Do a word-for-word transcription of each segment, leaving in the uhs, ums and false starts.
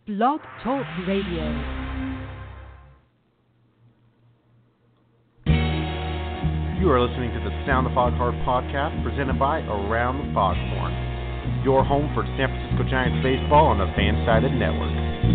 Blog Talk Radio. You are listening to the Sound the Foghorn podcast presented by Around the Foghorn, your home for San Francisco Giants baseball on the Fansided Network.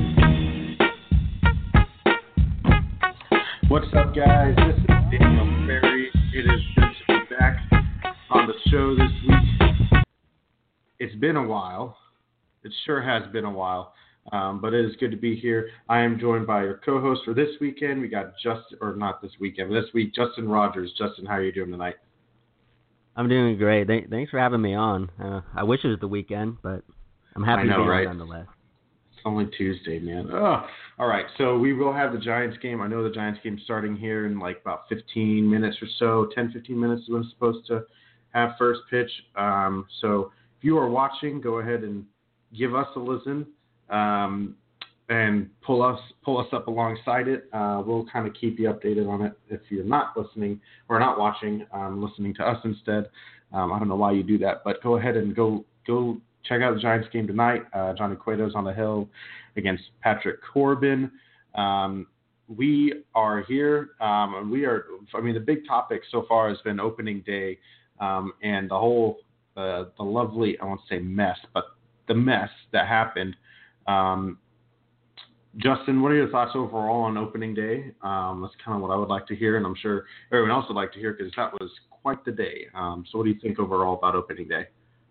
What's up, guys? This is Daniel Ferry. It is good to be back on the show this week. It's been a while. It sure has been a while. Um, but it is good to be here. I am joined by your co-host for this weekend. We got Justin, or not this weekend, but this week, Justin Rogers. Justin, how are you doing tonight? I'm doing great. Th- thanks for having me on. Uh, I wish it was the weekend, but I'm happy I know, to be right? on nonetheless. It's only Tuesday, man. Oh, all right, so we will have the Giants game. I know the Giants game starting here in like about fifteen minutes or so. ten, fifteen minutes is when it's supposed to have first pitch. Um, so if you are watching, go ahead and give us a listen. Um, and pull us pull us up alongside it. Uh, we'll kind of keep you updated on it if you're not listening or not watching, um, listening to us instead. Um, I don't know why you do that, but go ahead and go go check out the Giants game tonight. Uh, Johnny Cueto's on the hill against Patrick Corbin. Um, we are here, um, and we are. I mean, the big topic so far has been opening day, um, and the whole uh, the lovely I won't say mess, but the mess that happened. Um, Justin, what are your thoughts overall on opening day? Um, that's kind of what I would like to hear, and I'm sure everyone else would like to hear because that was quite the day. Um, so what do you think overall about opening day?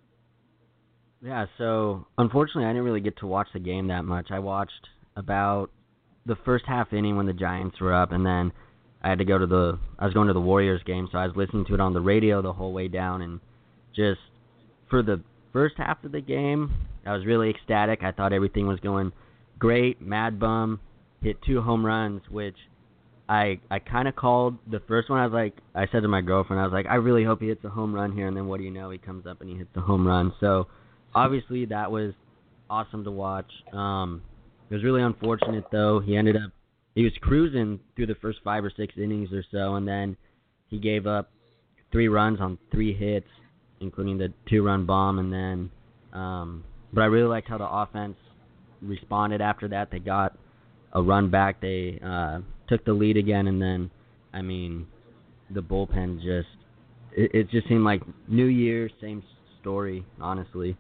Yeah, so unfortunately I didn't really get to watch the game that much. I watched about the first half inning when the Giants were up, and then I had to go to the – I was going to the Warriors game, so I was listening to it on the radio the whole way down, and just for the first half of the game – I was really ecstatic. I thought everything was going great. Mad Bum hit two home runs, which I I kind of called the first one. I was like, I said to my girlfriend, I was like, I really hope he hits a home run here. And then what do you know? He comes up and he hits a home run. So obviously that was awesome to watch. Um, it was really unfortunate though. He ended up he was cruising through the first five or six innings or so, and then he gave up three runs on three hits, including the two-run bomb, and then. Um, But I really liked how the offense responded after that. They got a run back. They uh, took the lead again, and then, I mean, the bullpen just it, it just seemed like New Year, same story, honestly.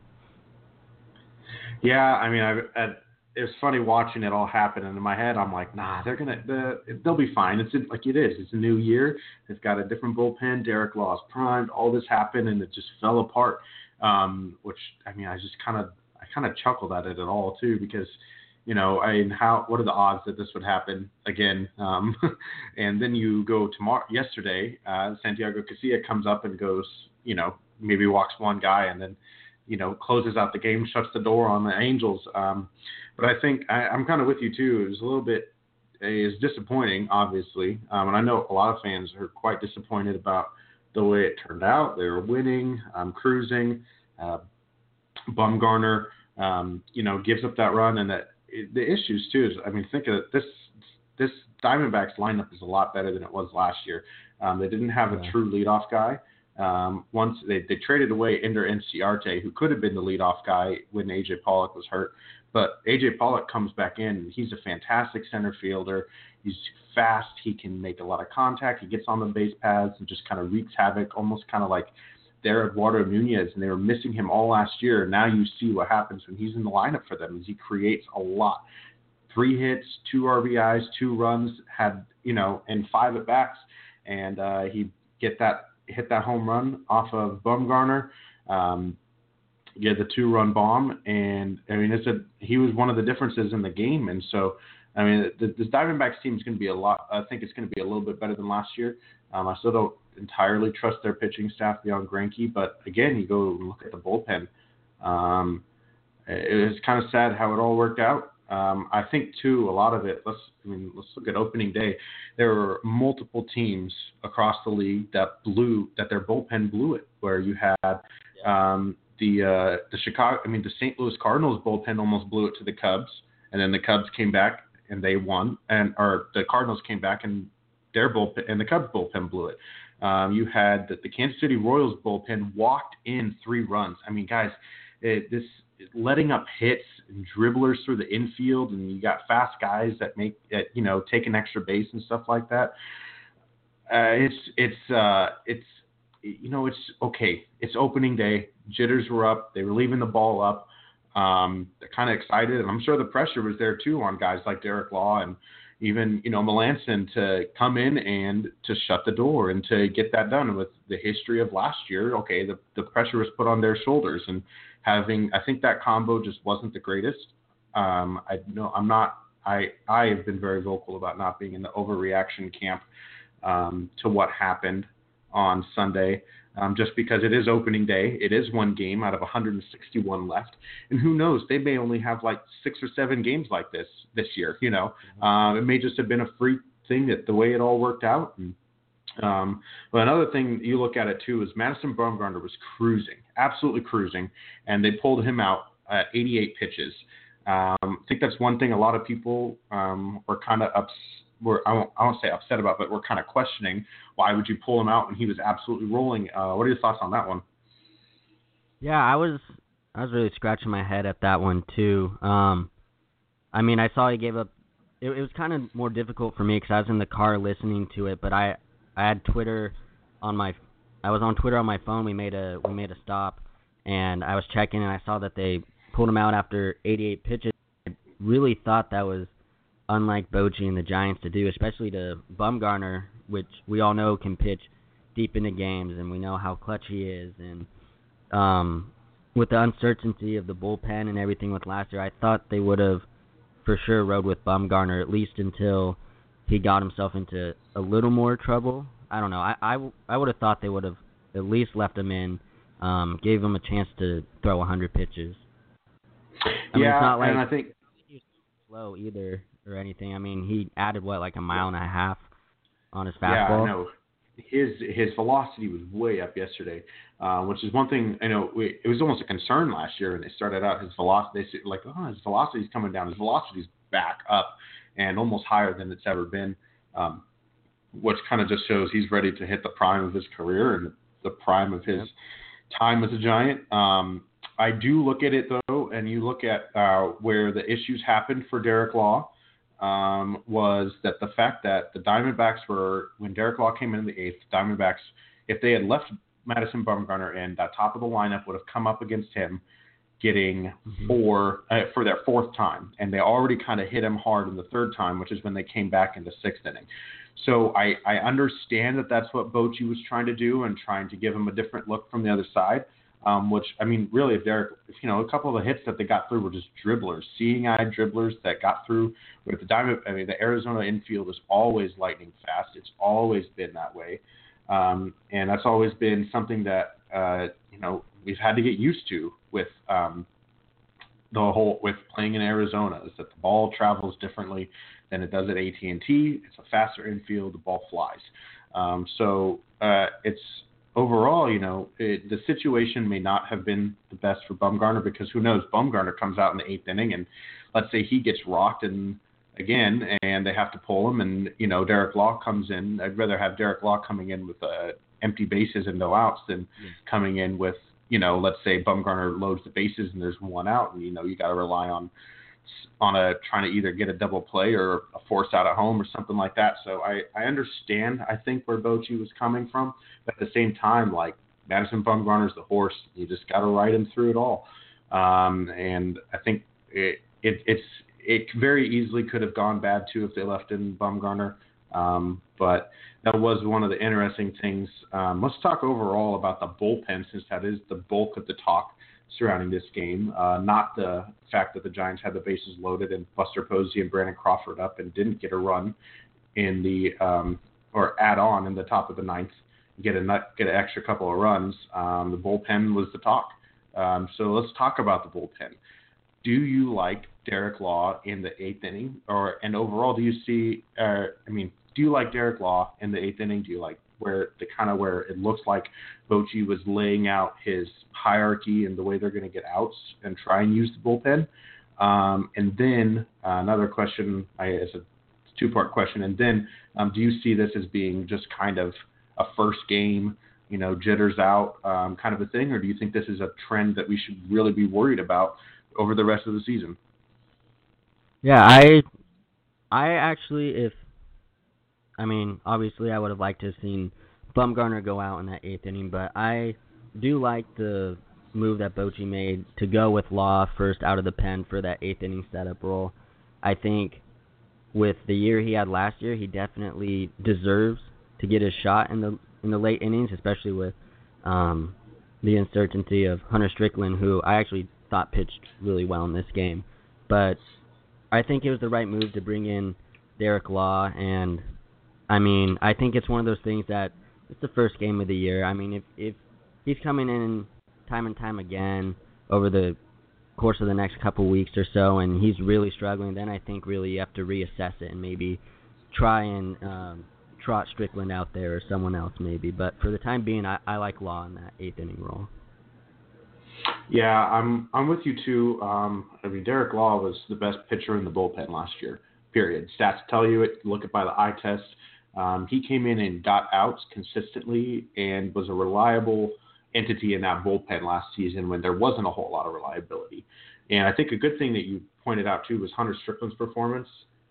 Yeah, I mean, I, I, it was funny watching it all happen, and in my head, I'm like, nah, they're gonna, the, they'll be fine. It's like it is. It's a new year. They've got a different bullpen. Derek Law is primed. All this happened, and it just fell apart. Um, which I mean, I just kind of, I kind of chuckled at it at all too, because, you know, I mean, how, what are the odds that this would happen again? Um, and then you go tomorrow, yesterday, uh, Santiago Casilla comes up and goes, you know, maybe walks one guy and then, you know, closes out the game, shuts the door on the Angels. Um, but I think I, I'm kind of with you too. It was a little bit, it was disappointing, obviously. Um, and I know a lot of fans are quite disappointed about the way it turned out. They were winning, um, cruising. Uh, Bumgarner, um, you know, gives up that run, and that it, the issues too is, I mean, think of it, this this Diamondbacks lineup is a lot better than it was last year. Um, they didn't have Yeah. a true leadoff guy. Um, once they, they traded away Ender Inciarte, who could have been the leadoff guy when A J Pollock was hurt, but A J Pollock comes back in, and he's a fantastic center fielder. He's fast. He can make a lot of contact. He gets on the base paths and just kind of wreaks havoc, almost kind of like there Eduardo Nunez, and they were missing him all last year. Now you see what happens when he's in the lineup for them, is he creates a lot. Three hits, two R B Is, two runs, had, you know, and five at bats, and uh, he get that hit that home run off of Bumgarner, um, get the two-run bomb, and I mean, it's a he was one of the differences in the game, and so I mean, the, this Diamondbacks team is going to be a lot. I think it's going to be a little bit better than last year. Um, I still don't entirely trust their pitching staff beyond Greinke, but again, you go look at the bullpen. Um, it was kind of sad how it all worked out. Um, I think too, a lot of it. Let's I mean, let's look at opening day. There were multiple teams across the league that blew that their bullpen blew it. Where you had um, the uh, the Chicago, I mean, the Saint Louis Cardinals bullpen almost blew it to the Cubs, and then the Cubs came back and they won, and or the Cardinals came back and their bullpen and the Cubs bullpen blew it. Um, you had the, the Kansas City Royals bullpen walked in three runs. I mean, guys, it, this letting up hits and dribblers through the infield, and you got fast guys that make that, you know, take an extra base and stuff like that. Uh, it's it's uh, it's you know it's okay. It's opening day. Jitters were up. They were leaving the ball up. Um, they're kind of excited, and I'm sure the pressure was there too on guys like Derek Law and even, you know, Melanson to come in and to shut the door and to get that done. With the history of last year, okay, the, the pressure was put on their shoulders, and having, I think that combo just wasn't the greatest. Um, I know I'm not, I, I have been very vocal about not being in the overreaction camp um, to what happened on Sunday. Um, just because it is opening day. It is one game out of one hundred sixty-one left. And who knows, they may only have like six or seven games like this this year, you know. Uh, it may just have been a freak thing that the way it all worked out. And, um, but another thing you look at it too is Madison Bumgarner was cruising, absolutely cruising, and they pulled him out at eighty-eight pitches. Um, I think that's one thing a lot of people um, were kind of upset. We're, I won't, I won't say upset about, but we're kind of questioning why would you pull him out when he was absolutely rolling. Uh, what are your thoughts on that one? Yeah, I was I was really scratching my head at that one too. Um, I mean, I saw he gave up. It, it was kind of more difficult for me because I was in the car listening to it, but I I had Twitter on my I was on Twitter on my phone. We made a we made a stop, and I was checking, and I saw that they pulled him out after eighty-eight pitches. I really thought that was unlike Bochy and the Giants to do, especially to Bumgarner, which we all know can pitch deep into games, and we know how clutch he is. And um, with the uncertainty of the bullpen and everything with last year, I thought they would have for sure rode with Bumgarner, at least until he got himself into a little more trouble. I don't know. I, I, I would have thought they would have at least left him in, um, gave him a chance to throw one hundred pitches. I yeah, mean, it's not like and I think he's slow either or anything. I mean, he added, what, like a mile and a half on his fastball? Yeah, no. His his velocity was way up yesterday, uh, which is one thing, you know, we, it was almost a concern last year when they started out. His velocity, they said, like, oh, his velocity's coming down. His velocity's back up and almost higher than it's ever been, um, which kind of just shows he's ready to hit the prime of his career and the prime of his time as a Giant. Um, I do look at it, though, and you look at uh, where the issues happened for Derek Law. Um, was that the fact that the Diamondbacks were, when Derek Law came in the eighth, Diamondbacks, if they had left Madison Bumgarner in, that top of the lineup would have come up against him getting mm-hmm. four uh, for their fourth time. And they already kind of hit him hard in the third time, which is when they came back into sixth inning. So I, I understand that that's what Bochy was trying to do and trying to give him a different look from the other side. Um, which, I mean, really, if Derek, if, you know, a couple of the hits that they got through were just dribblers, seeing-eye dribblers that got through. With the Diamond, I mean, the Arizona infield is always lightning fast. It's always been that way, um, and that's always been something that uh, you know we've had to get used to with um, the whole with playing in Arizona. Is that the ball travels differently than it does at A T and T. It's a faster infield. The ball flies. Um, so uh, it's. Overall, you know, it, the situation may not have been the best for Bumgarner because who knows, Bumgarner comes out in the eighth inning and let's say he gets rocked and again and they have to pull him and, you know, Derek Law comes in. I'd rather have Derek Law coming in with uh, empty bases and no outs than yeah. coming in with, you know, let's say Bumgarner loads the bases and there's one out and, you know, you got to rely on on a trying to either get a double play or a force out at home or something like that. So I, I understand, I think, where Bochy was coming from. But at the same time, like, Madison Bumgarner's the horse. You just got to ride him through it all. Um, and I think it, it it's it very easily could have gone bad, too, if they left in Bumgarner. Um, but that was one of the interesting things. Um, let's talk overall about the bullpen, since that is the bulk of the talk surrounding this game, uh, not the fact that the Giants had the bases loaded and Buster Posey and Brandon Crawford up and didn't get a run in the um, or add on in the top of the ninth, get a nut, get an extra couple of runs. Um, the bullpen was the talk. Um, so let's talk about the bullpen. Do you like Derek Law in the eighth inning, or and overall, do you see? Uh, I mean, do you like Derek Law in the eighth inning? Do you like where the kind of where it looks like Bochy was laying out his hierarchy and the way they're going to get outs and try and use the bullpen? Um, and then uh, another question, I, it's a two-part question. And then um, do you see this as being just kind of a first game, you know, jitters out um, kind of a thing? Or do you think this is a trend that we should really be worried about over the rest of the season. Yeah, I I actually, if I mean, obviously I would have liked to have seen Bumgarner go out in that eighth inning, but I do like the move that Bochy made to go with Law first out of the pen for that eighth inning setup role. I think with the year he had last year, he definitely deserves to get his shot in the in the late innings, especially with um, the uncertainty of Hunter Strickland, who I actually thought pitched really well in this game. But I think it was the right move to bring in Derek Law, and I mean, I think it's one of those things that it's the first game of the year. I mean, if if he's coming in time and time again over the course of the next couple weeks or so, and he's really struggling, then I think really you have to reassess it and maybe try and um, trot Strickland out there or someone else maybe. But for the time being, I, I like Law in that eighth inning role. Yeah, I'm I'm with you too. Um, I mean, Derek Law was the best pitcher in the bullpen last year. Period. Stats tell you it. Look it by the eye test. Um, he came in and got outs consistently and was a reliable entity in that bullpen last season when there wasn't a whole lot of reliability. And I think a good thing that you pointed out too was Hunter Strickland's performance.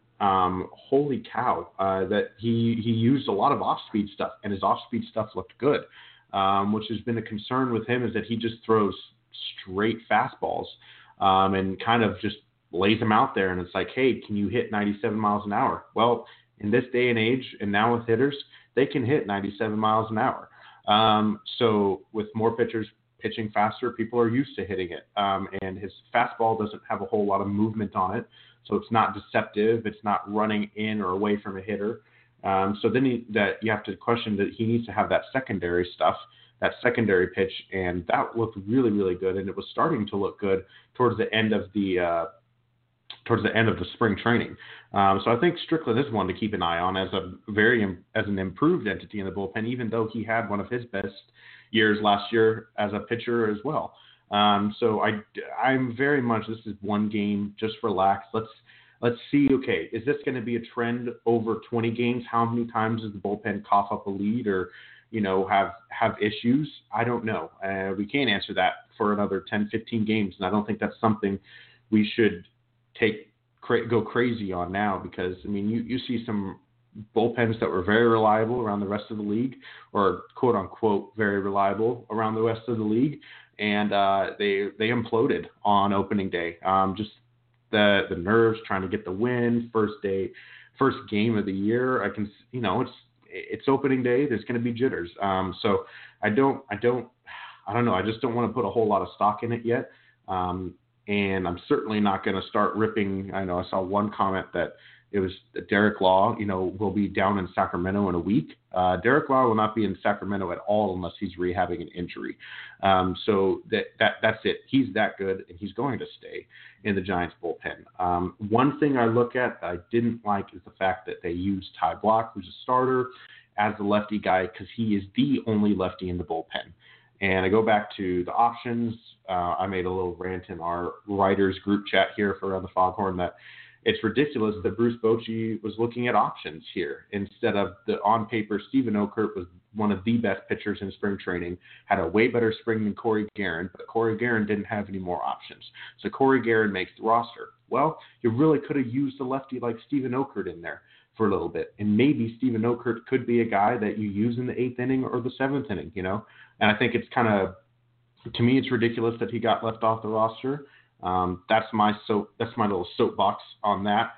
Um, holy cow, uh, that he he used a lot of off-speed stuff, and his off-speed stuff looked good. Um, which has been a concern with him is that he just throws straight fastballs um, and kind of just lays them out there. And it's like, hey, can you hit ninety-seven miles an hour? Well, in this day and age, and now with hitters, they can hit ninety-seven miles an hour. Um, so with more pitchers pitching faster, people are used to hitting it. Um, and his fastball doesn't have a whole lot of movement on it. So it's not deceptive. It's not running in or away from a hitter. Um, so then he, that you have to question that he needs to have that secondary stuff, that secondary pitch, and that looked really, really good. And it was starting to look good towards the end of the uh, towards the end of the spring training. Um, so I think Strickland is one to keep an eye on as a very as an improved entity in the bullpen, even though he had one of his best years last year as a pitcher as well. Um, so I, I'm very much, this is one game, just relax. Let's let's see, okay, is this going to be a trend over twenty games? How many times does the bullpen cough up a lead or, you know, have, have issues? I don't know. Uh, we can't answer that for another ten, fifteen games, and I don't think that's something we should take cra- go crazy on now because, I mean, you, you see some bullpens that were very reliable around the rest of the league or quote unquote very reliable around the rest of the league. And uh, they they imploded on opening day. Um, just the the nerves trying to get the win, first day, first game of the year. I can, you know, it's it's opening day. There's going to be jitters. Um, so I don't I don't I don't know. I just don't want to put a whole lot of stock in it yet. Um, and I'm certainly not going to start ripping. I know I saw one comment that it was Derek Law, you know, will be down in Sacramento in a week. Uh, Derek Law will not be in Sacramento at all unless he's rehabbing an injury. Um, so that, that that's it. He's that good, and he's going to stay in the Giants bullpen. Um, one thing I look at that I didn't like is the fact that they used Ty Block, who's a starter, as the lefty guy because he is the only lefty in the bullpen. And I go back to the options. Uh, I made a little rant in our writers group chat here for Around the Foghorn that it's ridiculous that Bruce Bochy was looking at options here instead of the on paper. Steven Okert was one of the best pitchers in spring training, had a way better spring than Corey Guerin, but Corey Guerin didn't have any more options. So Corey Guerin makes the roster. Well, you really could have used a lefty like Steven Okert in there for a little bit. And maybe Steven Okert could be a guy that you use in the eighth inning or the seventh inning, you know? And I think it's kind of, to me, it's ridiculous that he got left off the roster. Um, that's my soap. That's my little soapbox on that.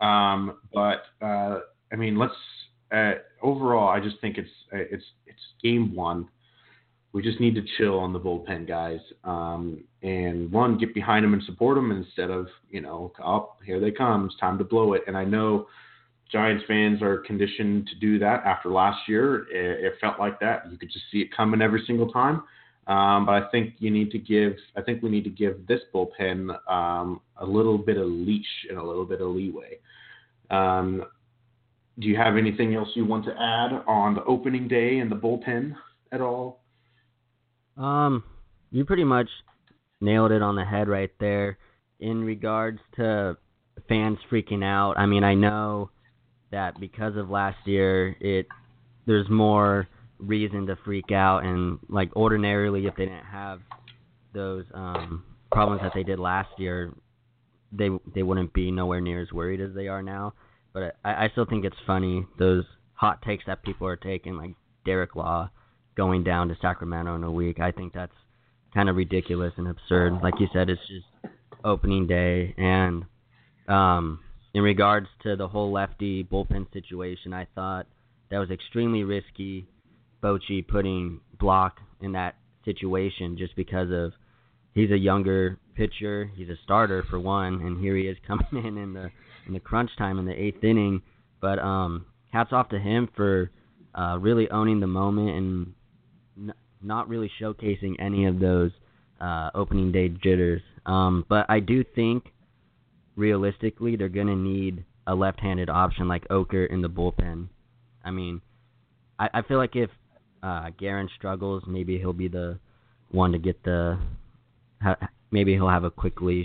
Um, but uh, I mean, let's uh, overall. I just think it's it's it's game one. We just need to chill on the bullpen guys, um, and one, get behind them and support them instead of, you know, oh, here they come, it's time to blow it. And I know Giants fans are conditioned to do that after last year. It, it felt like that. You could just see it coming every single time. Um, but I think you need to give. I think we need to give this bullpen um, a little bit of leash and a little bit of leeway. Um, do you have anything else you want to add on the opening day and the bullpen at all? Um, you pretty much nailed it on the head right there. In regards to fans freaking out, I mean, I know that because of last year, it there's more reason to freak out, and like ordinarily if they didn't have those um problems that they did last year, they they wouldn't be nowhere near as worried as they are now. But I, I still think it's funny, those hot takes that people are taking, like Derek Law going down to Sacramento in a week. I think that's kind of ridiculous and absurd. Like you said, it's just opening day. And um, in regards to the whole lefty bullpen situation, I thought that was extremely risky, Bochy putting Block in that situation just because of he's a younger pitcher, he's a starter for one, and here he is coming in in the in the crunch time in the eighth inning. But um, hats off to him for uh, really owning the moment and n- not really showcasing any of those uh, opening day jitters. Um, but I do think realistically they're going to need a left-handed option like Oker in the bullpen. I mean, I, I feel like if uh, Guerin struggles, maybe he'll be the one to get the ha- maybe he'll have a quick leash.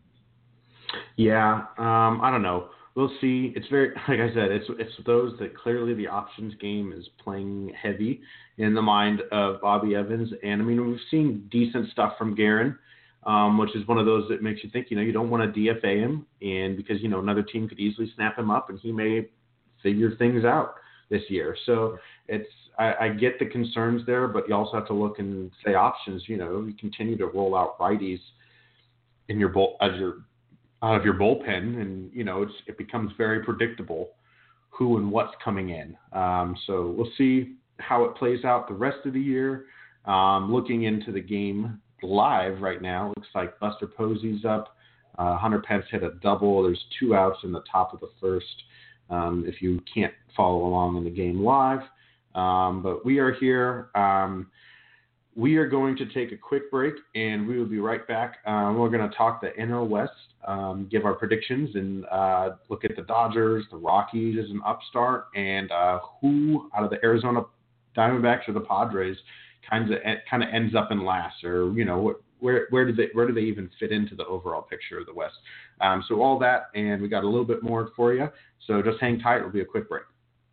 Yeah, um, I don't know. We'll see. It's very, like I said, it's it's those that clearly the options game is playing heavy in the mind of Bobby Evans. And, I mean, we've seen decent stuff from Guerin, um, which is one of those that makes you think, you know, you don't want to D F A him. And because, you know, another team could easily snap him up and he may figure things out this year. So it's I, I get the concerns there, but you also have to look and say options. You know, you continue to roll out righties in your bull as your out of your bullpen, and you know it's it becomes very predictable who and what's coming in. Um, so we'll see how it plays out the rest of the year. Um, looking into the game live right now, looks like Buster Posey's up. Uh, Hunter Pence hit a double. There's two outs in the top of the first. Um, if you can't follow along in the game live, um, but we are here. Um, We are going to take a quick break, and we will be right back. Um, we're going to talk the N L West, um, give our predictions, and uh, look at the Dodgers, the Rockies as an upstart, and uh, who out of the Arizona Diamondbacks or the Padres kind of kind of ends up in last, or you know what, where where do they where do they even fit into the overall picture of the West? Um, so all that, and we got a little bit more for you. So just hang tight. It'll be a quick break.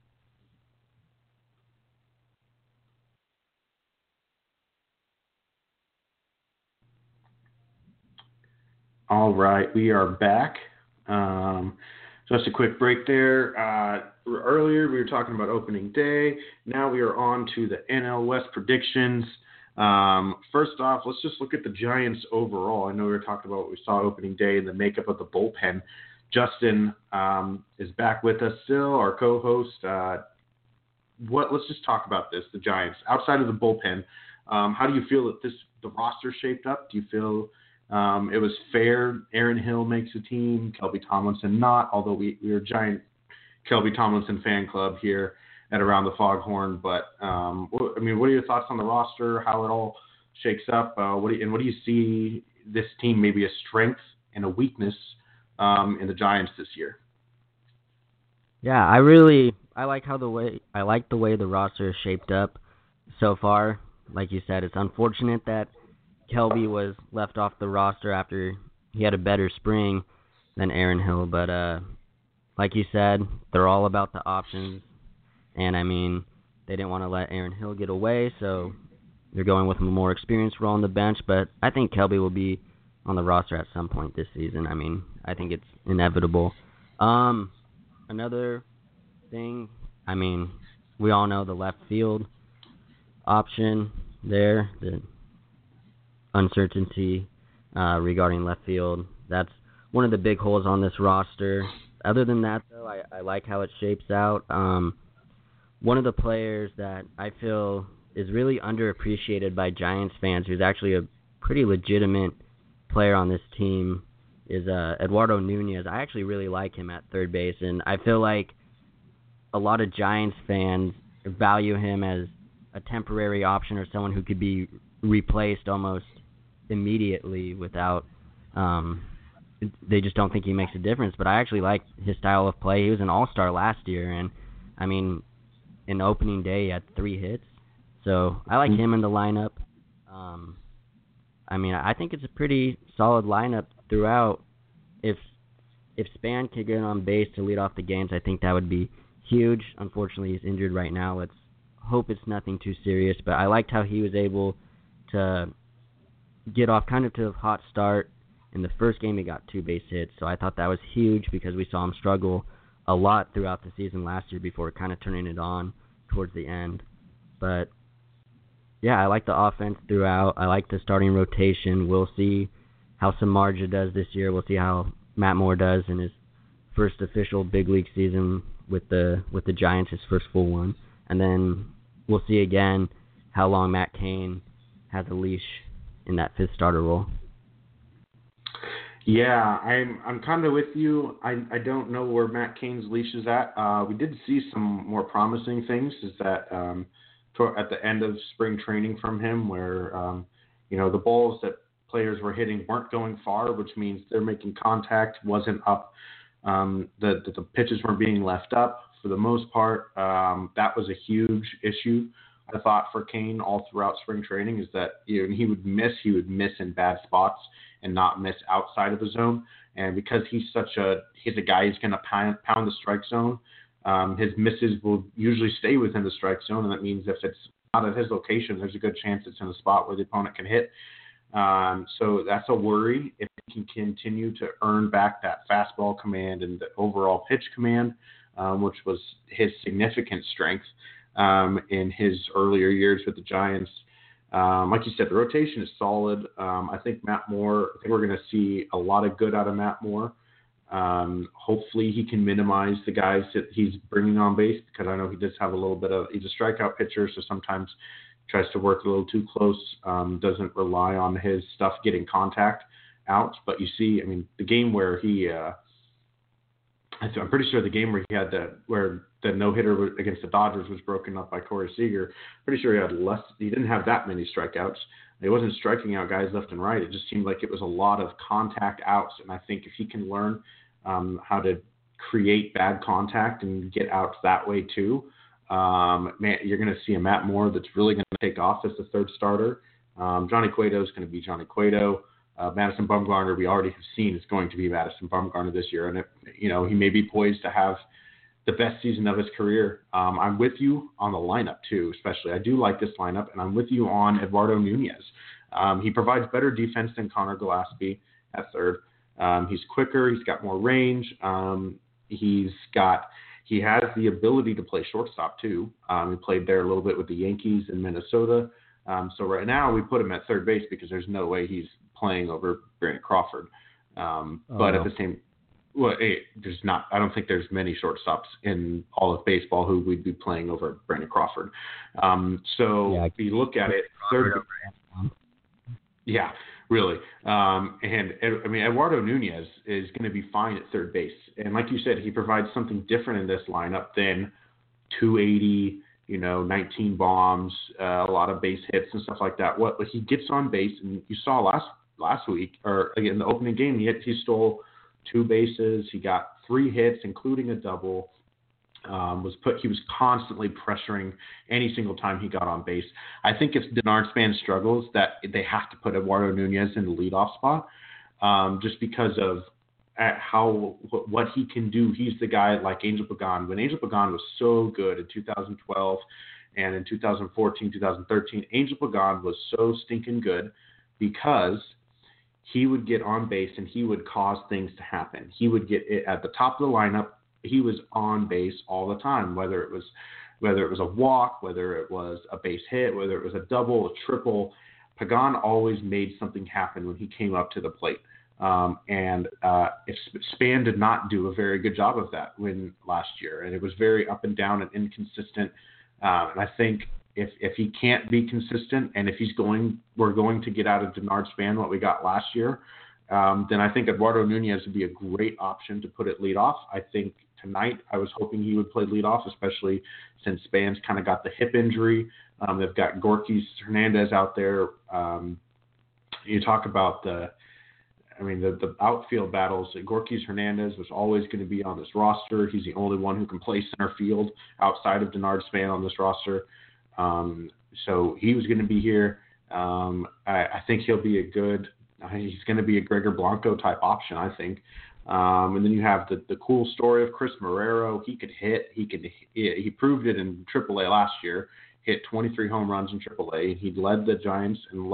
All right, we are back. Um, just a quick break there. Uh, earlier we were talking about opening day. Now we are on to the N L West predictions. Um, first off, let's just look at the Giants overall. I know we were talking about what we saw opening day and the makeup of the bullpen. Justin um, is back with us still, our co-host. Uh, what? Let's just talk about this, the Giants. Outside of the bullpen, um, how do you feel that this the roster shaped up? Do you feel Um, it was fair? Aaron Hill makes a team, Kelby Tomlinson not, although we, we are a giant Kelby Tomlinson fan club here at Around the Foghorn. But, um, what, I mean, what are your thoughts on the roster, how it all shakes up? Uh, what do you, and what do you see this team maybe a strength and a weakness um, in the Giants this year? Yeah, I really I like how the way I like the way the roster is shaped up so far. Like you said, it's unfortunate that Kelby was left off the roster after he had a better spring than Aaron Hill, but uh, like you said, they're all about the options, and I mean, they didn't want to let Aaron Hill get away, so they're going with a more experienced role on the bench, but I think Kelby will be on the roster at some point this season. I mean, I think it's inevitable. Um, another thing, I mean, we all know the left field option there, the uncertainty uh, regarding left field. That's one of the big holes on this roster. Other than that, though, I, I like how it shapes out. Um, one of the players that I feel is really underappreciated by Giants fans, who's actually a pretty legitimate player on this team, is uh, Eduardo Nunez. I actually really like him at third base, and I feel like a lot of Giants fans value him as a temporary option or someone who could be replaced almost immediately without um they just don't think he makes a difference. But I actually like his style of play. He was an all-star last year, and I mean, in opening day he had three hits, so I like him in the lineup. um I mean, I think it's a pretty solid lineup throughout. If if Span could get on base to lead off the games, I think that would be huge. Unfortunately, he's injured right now. Let's hope it's nothing too serious, but I liked how he was able to get off kind of to a hot start. In the first game, he got two base hits, so I thought that was huge because we saw him struggle a lot throughout the season last year before kind of turning it on towards the end. But, yeah, I like the offense throughout. I like the starting rotation. We'll see how Samardzija does this year. We'll see how Matt Moore does in his first official big league season with the with the Giants, his first full one. And then we'll see again how long Matt Cain has a leash in that fifth starter role. Yeah, I'm I'm kind of with you. I, I don't know where Matt Cain's leash is at. Uh, we did see some more promising things. Is that um, to, at the end of spring training from him, where um, you know the balls that players were hitting weren't going far, which means they're making contact wasn't up. Um, the, the the pitches weren't being left up for the most part. Um, that was a huge issue, I thought, for Cain all throughout spring training. Is that you know, he would miss, he would miss in bad spots and not miss outside of the zone. And because he's such a, he's a guy who's going to pound, pound the strike zone, um, his misses will usually stay within the strike zone. And that means if it's not at his location, there's a good chance it's in a spot where the opponent can hit. Um, so that's a worry. If he can continue to earn back that fastball command and the overall pitch command, um, which was his significant strength um, in his earlier years with the Giants. Um, like you said, the rotation is solid. Um, I think Matt Moore, I think we're going to see a lot of good out of Matt Moore. Um, hopefully he can minimize the guys that he's bringing on base, because I know he does have a little bit of, he's a strikeout pitcher, so sometimes tries to work a little too close, um, doesn't rely on his stuff getting contact out. But you see, I mean, the game where he, uh, I'm pretty sure the game where he had that, where the no-hitter against the Dodgers was broken up by Corey Seager, pretty sure he had less, he didn't have that many strikeouts. He wasn't striking out guys left and right. It just seemed like it was a lot of contact outs. And I think if he can learn um, how to create bad contact and get outs that way too, um, man, you're going to see a Matt Moore that's really going to take off as the third starter. Um, Johnny Cueto is going to be Johnny Cueto. Uh, Madison Bumgarner, we already have seen, is going to be Madison Bumgarner this year. And, it, you know, he may be poised to have the best season of his career. Um, I'm with you on the lineup, too, especially. I do like this lineup, and I'm with you on Eduardo Nunez. Um, he provides better defense than Connor Gillaspie at third. Um, he's quicker. He's got more range. Um, he's got he has the ability to play shortstop, too. Um, he played there a little bit with the Yankees in Minnesota. Um, so right now we put him at third base because there's no way he's playing over Brandon Crawford. Um, oh, but no. At the same Well, hey, there's not. I don't think there's many shortstops in all of baseball who would be playing over Brandon Crawford. Um, so yeah, if you look at it, third, yeah, really. Um, and I mean, Eduardo Nunez is going to be fine at third base. And like you said, he provides something different in this lineup than two eighty, you know, nineteen bombs, uh, a lot of base hits and stuff like that. What he gets on base, and you saw last last week, or again the opening game, he hit, he stole two bases. He got three hits, including a double. Um, was put. He was constantly pressuring any single time he got on base. I think if Denard Span struggles, that they have to put Eduardo Nunez in the leadoff spot, um, just because of how what he can do. He's the guy like Angel Pagan. When Angel Pagan was so good in two thousand twelve and in two thousand fourteen, two thousand thirteen, Angel Pagan was so stinking good because he would get on base and he would cause things to happen. He would get it at the top of the lineup. He was on base all the time, whether it was whether it was a walk, whether it was a base hit, whether it was a double, a triple. Pagan always made something happen when he came up to the plate. Um, and uh, if Span did not do a very good job of that when last year, and it was very up and down and inconsistent. Uh, and I think if if he can't be consistent, and if he's going, we're going to get out of Denard Span what we got last year, um, then I think Eduardo Nunez would be a great option to put it lead off. I think tonight I was hoping he would play lead off, especially since Span's kind of got the hip injury. Um, they've got Gorky Hernandez out there. Um, you talk about the I mean, the, the outfield battles, Gorky Hernandez was always going to be on this roster. He's the only one who can play center field outside of Denard Span on this roster. Um, so he was going to be here. Um, I, I think he'll be a good, he's going to be a Gregor Blanco type option, I think. Um, and then you have the, the cool story of Chris Marrero. He could hit. He could. He, he proved it in triple A last year. Hit twenty-three home runs in triple A. He led the Giants and led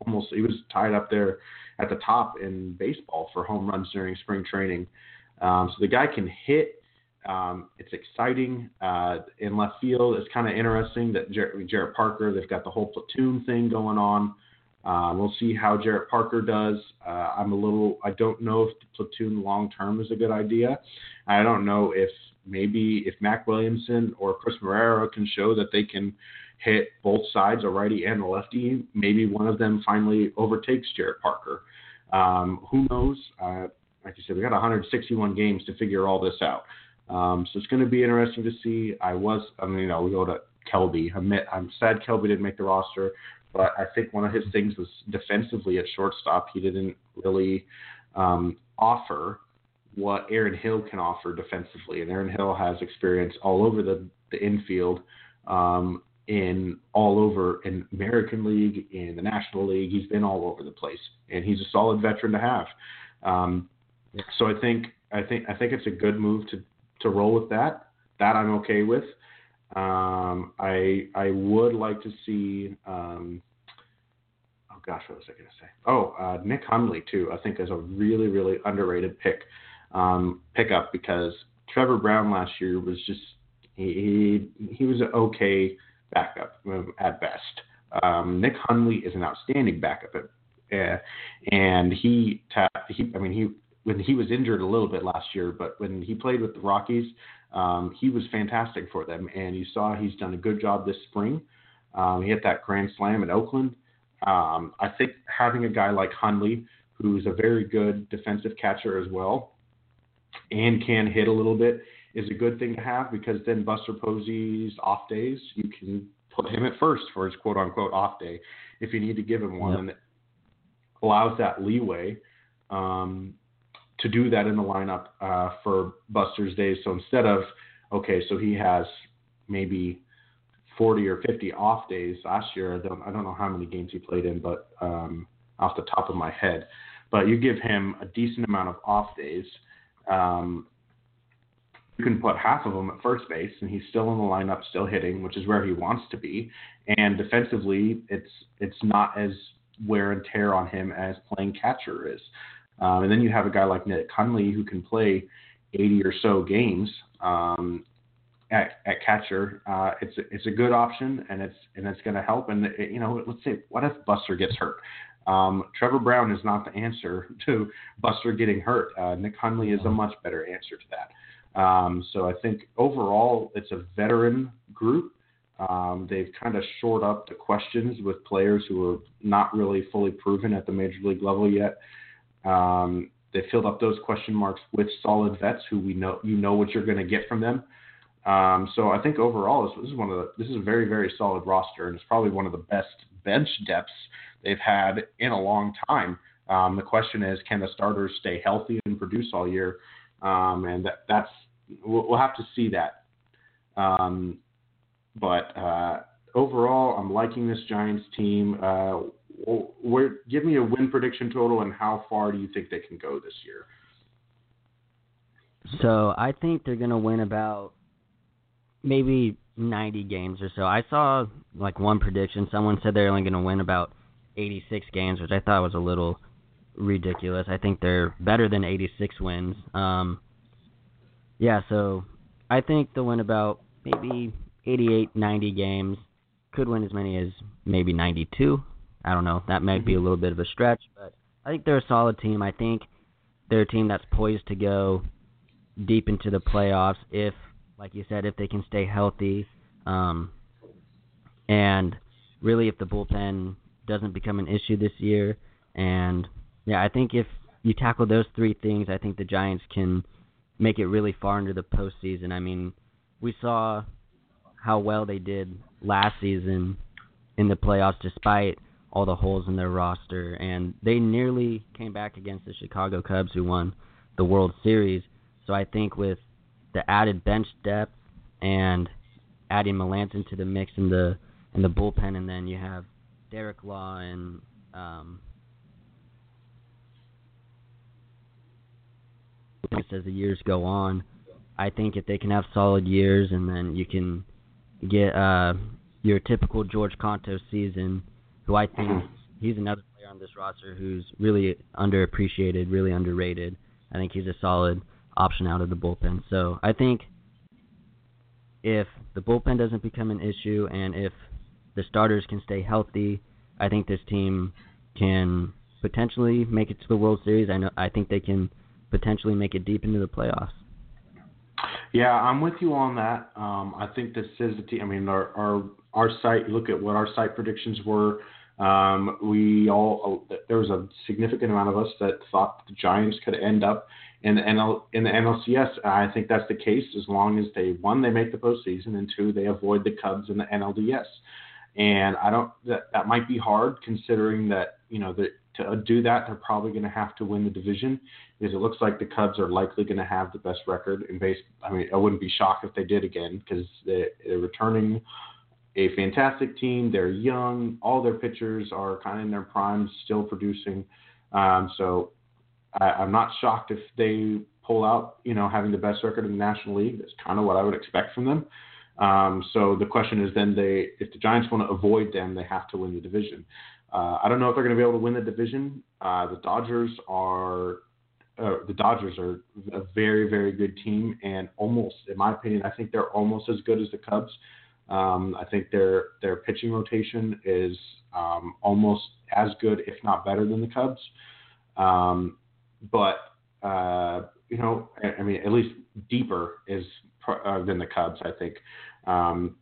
almost he was tied up there at the top in baseball for home runs during spring training. Um, so the guy can hit. Um, it's exciting. Uh, in left field, it's kind of interesting that Jar- Jarrett Parker, they've got the whole platoon thing going on. Um, we'll see how Jarrett Parker does. Uh, I'm a little, I don't know if the platoon long-term is a good idea. I don't know if maybe if Mac Williamson or Chris Marrero can show that they can hit both sides, a righty and a lefty, maybe one of them finally overtakes Jarrett Parker. Um, who knows? Uh, like you said, we got one hundred sixty-one games to figure all this out. Um, so it's going to be interesting to see. I was, I mean, you know, we go to Kelby. I'm, I'm sad Kelby didn't make the roster, but I think one of his things was defensively at shortstop. He didn't really um, offer what Aaron Hill can offer defensively. And Aaron Hill has experience all over the, the infield, um, in all over in American League, in the National League. He's been all over the place, and he's a solid veteran to have. Um, so I think I think I think it's a good move to, to roll with that. That I'm okay with. Um, I I would like to see. Um, oh gosh, what was I going to say? Oh, uh, Nick Hundley too. I think is a really really underrated pick um, pickup because Trevor Brown last year was just he he, he was an okay backup at best. Um, Nick Hundley is an outstanding backup, at, uh, and he, ta- he, I mean, he when he was injured a little bit last year, but when he played with the Rockies, um, he was fantastic for them, and you saw he's done a good job this spring. Um, he hit that grand slam in Oakland. Um, I think having a guy like Hundley, who's a very good defensive catcher as well, and can hit a little bit, is a good thing to have because then Buster Posey's off days, you can put him at first for his quote-unquote off day if you need to give him one. Yep. And it allows that leeway um, to do that in the lineup uh, for Buster's days. So instead of, okay, so he has maybe forty or fifty off days last year. I don't, I don't know how many games he played in, but um, off the top of my head. But you give him a decent amount of off days. Um, You can put half of them at first base, and he's still in the lineup, still hitting, which is where he wants to be. And defensively, it's it's not as wear and tear on him as playing catcher is. Um, and then you have a guy like Nick Hundley who can play eighty or so games um, at, at catcher. Uh, it's it's a good option, and it's and it's going to help. And it, you know, let's say what if Buster gets hurt? Um, Trevor Brown is not the answer to Buster getting hurt. Uh, Nick Hundley is a much better answer to that. Um, so I think overall it's a veteran group. Um, they've kind of shored up the questions with players who are not really fully proven at the major league level yet. Um, they filled up those question marks with solid vets who we know you know what you're going to get from them. Um, so I think overall this, this is one of the this is a very very solid roster, and it's probably one of the best bench depths they've had in a long time. Um, the question is, can the starters stay healthy and produce all year? Um, and that, that's we'll, we'll have to see that. Um, but uh, overall, I'm liking this Giants team. Uh, where, give me a win prediction total, and how far do you think they can go this year? So I think they're going to win about maybe ninety games or so. I saw like one prediction. Someone said they're only going to win about eighty-six games, which I thought was a little ridiculous. I think they're better than eighty-six wins. Um, yeah, so I think they'll win about maybe eighty-eight, ninety games. Could win as many as maybe ninety-two. I don't know. That might be a little bit of a stretch, but I think they're a solid team. I think they're a team that's poised to go deep into the playoffs if, like you said, if they can stay healthy. Um, and really if the bullpen doesn't become an issue this year. And yeah, I think if you tackle those three things, I think the Giants can make it really far into the postseason. I mean, we saw how well they did last season in the playoffs despite all the holes in their roster, and they nearly came back against the Chicago Cubs who won the World Series. So I think with the added bench depth and adding Melancon to the mix in the in the bullpen, and then you have Derek Law and um, as the years go on, I think if they can have solid years, and then you can get uh, your typical George Contos season, who I think he's another player on this roster who's really underappreciated, really underrated. I think he's a solid option out of the bullpen. So I think if the bullpen doesn't become an issue and if the starters can stay healthy, I think this team can potentially make it to the World Series. I know. I think they can potentially make it deep into the playoffs. Yeah, I'm with you on that. Um, I think this is the team. I mean, our our our site. Look at what our site predictions were. Um, we all there was a significant amount of us that thought the Giants could end up in the N L in the N L C S. I think that's the case as long as they one they make the postseason and two they avoid the Cubs in the N L D S. And I don't that that might be hard considering that you know the. To do that, they're probably going to have to win the division because it looks like the Cubs are likely going to have the best record in base. I mean, I wouldn't be shocked if they did again because they're, they're returning a fantastic team. They're young. All their pitchers are kind of in their primes, still producing. Um, so I, I'm not shocked if they pull out, you know, having the best record in the National League. That's kind of what I would expect from them. Um, so the question is then they, if the Giants want to avoid them, they have to win the division. Uh, I don't know if they're going to be able to win the division. Uh, the Dodgers are uh, the Dodgers are a very, very good team, and almost, in my opinion, I think they're almost as good as the Cubs. Um, I think their their pitching rotation is um, almost as good, if not better, than the Cubs. Um, but uh, you know, I, I mean, at least deeper is uh, than the Cubs, I think. Um,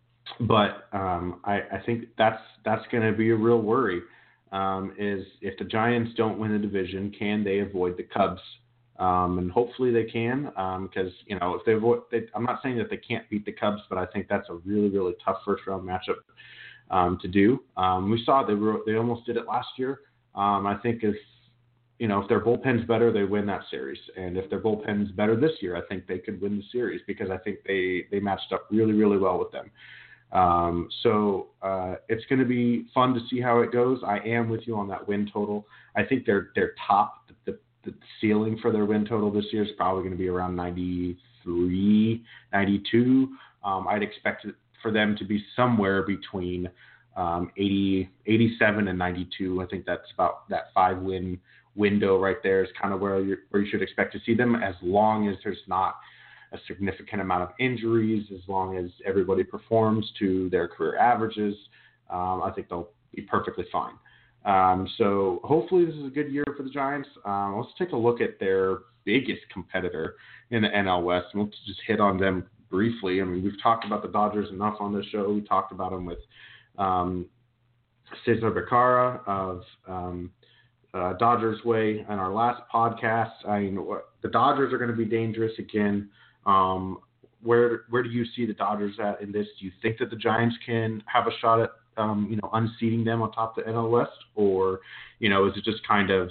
But um, I, I think that's that's going to be a real worry. Um, is if the Giants don't win the division, can they avoid the Cubs? Um, and hopefully they can, because um, you know if they avoid, they, I'm not saying that they can't beat the Cubs, but I think that's a really really tough first round matchup um, to do. Um, we saw they were they almost did it last year. Um, I think if you know if their bullpen's better, they win that series, and if their bullpen's better this year, I think they could win the series because I think they they matched up really really well with them. Um, so uh, it's going to be fun to see how it goes. I am with you on that win total. I think their their top, the, the ceiling for their win total this year is probably going to be around ninety-three, ninety-two. Um, I'd expect it for them to be somewhere between um, eighty, eighty-seven and ninety-two. I think that's about that five win window right there is kind of where you where you should expect to see them, as long as there's not a significant amount of injuries, as long as everybody performs to their career averages. Um, I think they'll be perfectly fine. Um, so hopefully this is a good year for the Giants. Um, let's take a look at their biggest competitor in the N L West, and let's just hit on them briefly. I mean, we've talked about the Dodgers enough on this show. We talked about them with um, Cesar Becerra of um, uh, Dodgers Way in our last podcast. I mean, the Dodgers are going to be dangerous again. Um, where where do you see the Dodgers at in this? Do you think that the Giants can have a shot at um, you know unseating them on top of the N L West, or you know is it just kind of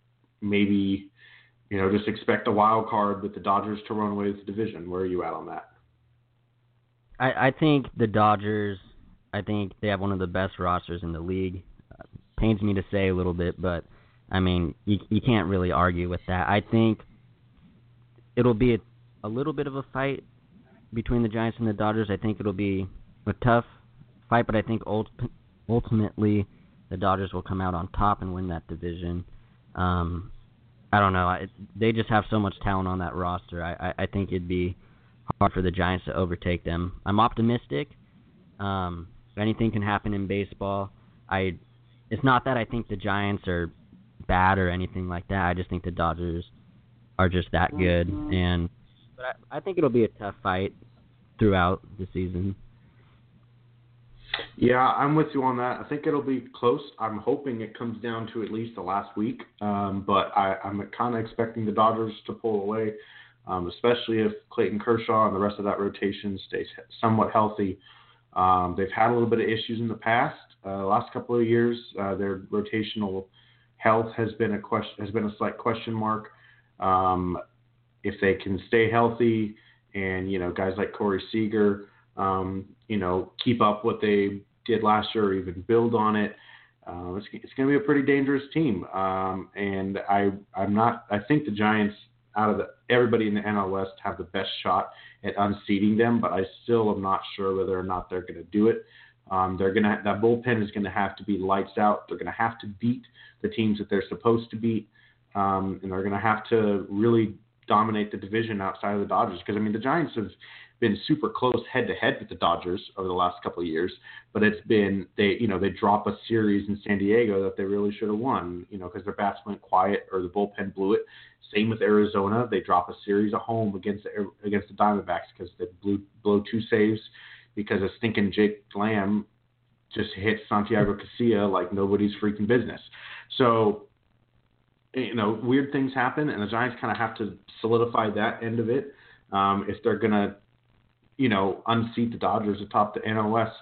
maybe you know just expect a wild card with the Dodgers to run away with the division? Where are you at on that? I, I think the Dodgers. I think they have one of the best rosters in the league. Uh, pains me to say a little bit, but I mean you you can't really argue with that. I think it'll be a a little bit of a fight between the Giants and the Dodgers. I think it'll be a tough fight, but I think ult- ultimately the Dodgers will come out on top and win that division. Um, I don't know. I, they just have so much talent on that roster. I, I, I think it'd be hard for the Giants to overtake them. I'm optimistic. Um, anything can happen in baseball. I. It's not that I think the Giants are bad or anything like that. I just think the Dodgers are just that good, and But I, I think it'll be a tough fight throughout the season. Yeah, I'm with you on that. I think it'll be close. I'm hoping it comes down to at least the last week. Um, but I, I'm kind of expecting the Dodgers to pull away, um, especially if Clayton Kershaw and the rest of that rotation stays somewhat healthy. Um, they've had a little bit of issues in the past. Uh, the last couple of years, uh, their rotational health has been a question, has been a slight question mark. Um, if they can stay healthy and, you know, guys like Corey Seager, um, you know, keep up what they did last year or even build on it, uh, it's, it's going to be a pretty dangerous team. Um, and I, I'm not, I think the Giants out of the, everybody in the N L West have the best shot at unseating them, but I still am not sure whether or not they're going to do it. Um, they're gonna that bullpen is gonna have to be lights out. They're gonna have to beat the teams that they're supposed to beat, um, and they're gonna have to really dominate the division outside of the Dodgers. Because I mean, the Giants have been super close head to head with the Dodgers over the last couple of years, but it's been they you know they drop a series in San Diego that they really should have won, you know, because their bats went quiet or the bullpen blew it. Same with Arizona, they drop a series at home against the, against the Diamondbacks because they blew blow two saves because a stinking Jake Lamb just hit Santiago Casilla like nobody's freaking business. So, you know, weird things happen, and the Giants kind of have to solidify that end of it um, if they're going to, you know, unseat the Dodgers atop the N L West.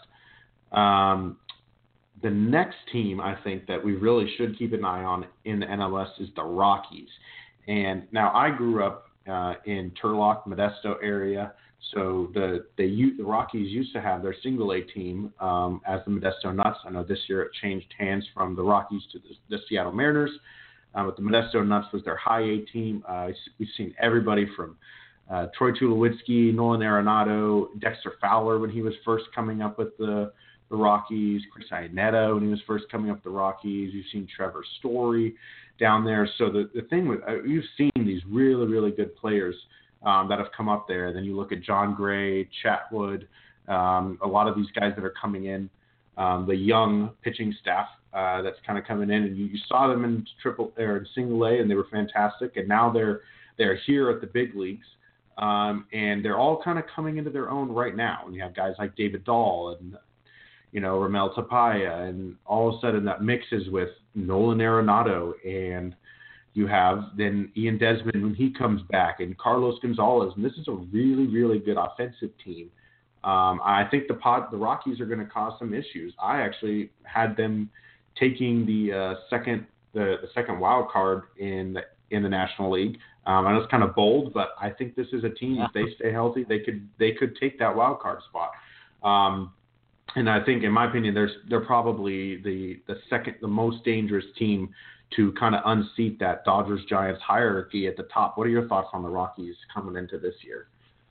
Um, the next team I think that we really should keep an eye on in the N L West is the Rockies. And now I grew up uh, in Turlock, Modesto area, so the the, the Rockies used to have their single A team um, as the Modesto Nuts. I know this year it changed hands from the Rockies to the, the Seattle Mariners, uh, but the Modesto Nuts was their high A team. Uh, we've seen everybody from Uh, Troy Tulowitzki, Nolan Arenado, Dexter Fowler when he was first coming up with the, the Rockies, Chris Iannetta when he was first coming up with the Rockies. You've seen Trevor Story down there. So the, the thing with uh, you've seen these really, really good players um, that have come up there. Then you look at John Gray, Chatwood, um, a lot of these guys that are coming in, um, the young pitching staff uh, that's kind of coming in, and you, you saw them in triple or in single A, and they were fantastic. And now they're they're here at the big leagues. Um, and they're all kind of coming into their own right now. And you have guys like David Dahl and, you know, Ramel Tapia, and all of a sudden that mixes with Nolan Arenado, and you have then Ian Desmond when he comes back, and Carlos Gonzalez, and this is a really, really good offensive team. Um, I think the pot, the Rockies are going to cause some issues. I actually had them taking the uh, second the, the second wild card in the, in the National League. Um, I know it's kind of bold, but I think this is a team, if they stay healthy, they could they could take that wild card spot. Um, and I think, in my opinion, they're, they're probably the, the second, the most dangerous team to kind of unseat that Dodgers-Giants hierarchy at the top. What are your thoughts on the Rockies coming into this year?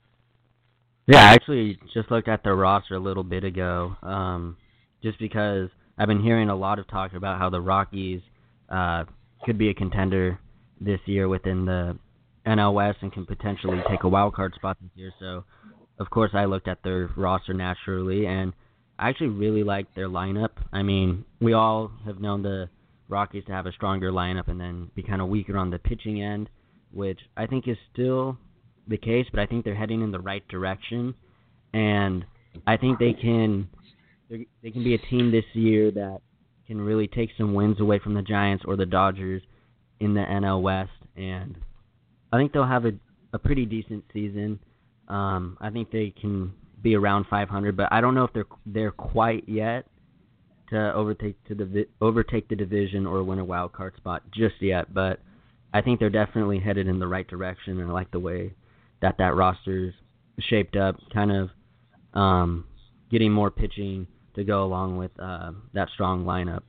Yeah, I actually just looked at their roster a little bit ago, um, just because I've been hearing a lot of talk about how the Rockies uh, could be a contender this year within the N L West and can potentially take a wild card spot this year. So, of course, I looked at their roster naturally, and I actually really like their lineup. I mean, we all have known the Rockies to have a stronger lineup and then be kind of weaker on the pitching end, which I think is still the case, but I think they're heading in the right direction, and I think they can they can be a team this year that can really take some wins away from the Giants or the Dodgers in the N L West, and I think they'll have a, a pretty decent season. Um, I think they can be around five hundred, but I don't know if they're they're quite yet to overtake to the overtake the division or win a wild card spot just yet. But I think they're definitely headed in the right direction, and I like the way that that roster's shaped up, kind of um, getting more pitching to go along with uh, that strong lineup.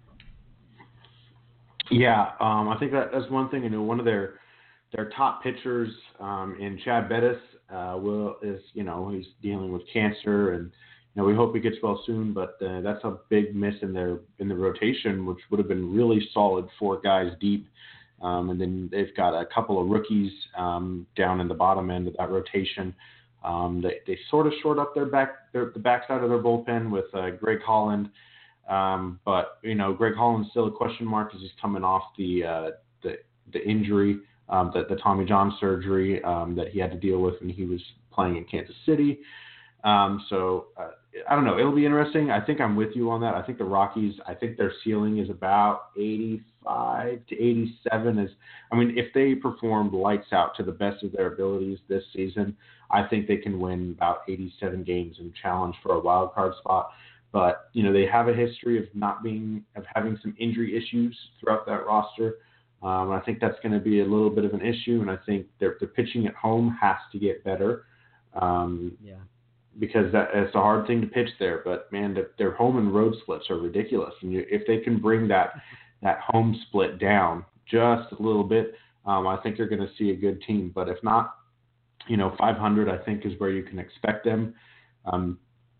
Yeah, um, I think that, that's one thing. You know, one of their their top pitchers um, in Chad Bettis uh, will is you know he's dealing with cancer, and you know we hope he gets well soon. But uh, that's a big miss in their in the rotation, which would have been really solid, four guys deep. Um, and then they've got a couple of rookies um, down in the bottom end of that rotation. Um, they they sort of short up their back their, the backside of their bullpen with uh, Greg Holland. Um, but you know, Greg Holland's still a question mark because he's coming off the uh, the the injury, um, the, the Tommy John surgery um, that he had to deal with when he was playing in Kansas City. Um, so uh, I don't know. It'll be interesting. I think I'm with you on that. I think the Rockies. I think their ceiling is about eighty-five to eighty-seven. Is I mean, if they perform lights out to the best of their abilities this season, I think they can win about eighty-seven games and challenge for a wild card spot. But, you know, they have a history of not being, of having some injury issues throughout that roster. Um, I think that's going to be a little bit of an issue, and I think their, their pitching at home has to get better. Um, yeah. Because that, it's a hard thing to pitch there. But, man, the, their home and road splits are ridiculous. And you, if they can bring that, that home split down just a little bit, um, I think they're going to see a good team. But if not, you know, five hundred I think is where you can expect them. Um,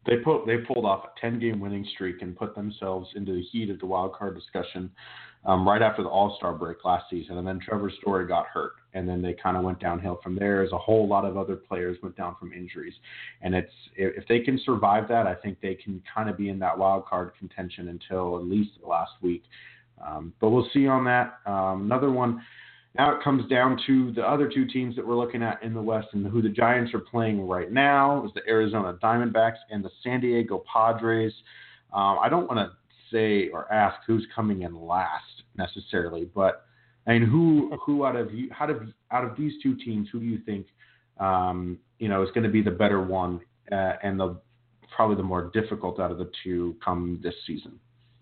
They put they pulled off a ten-game winning streak and put themselves into the heat of the wild card discussion um, right after the All-Star break last season, and then Trevor Story got hurt, and then they kind of went downhill from there as a whole lot of other players went down from injuries. And it's if they can survive that, I think they can kind of be in that wild card contention until at least the last week. Um, but we'll see on that. Um, another one. Now it comes down to the other two teams that we're looking at in the West and who the Giants are playing right now is the Arizona Diamondbacks and the San Diego Padres. Um, I don't want to say or ask who's coming in last necessarily, but I mean, who who out of you, out of out of these two teams, who do you think um, you know is going to be the better one uh, and the probably the more difficult out of the two come this season?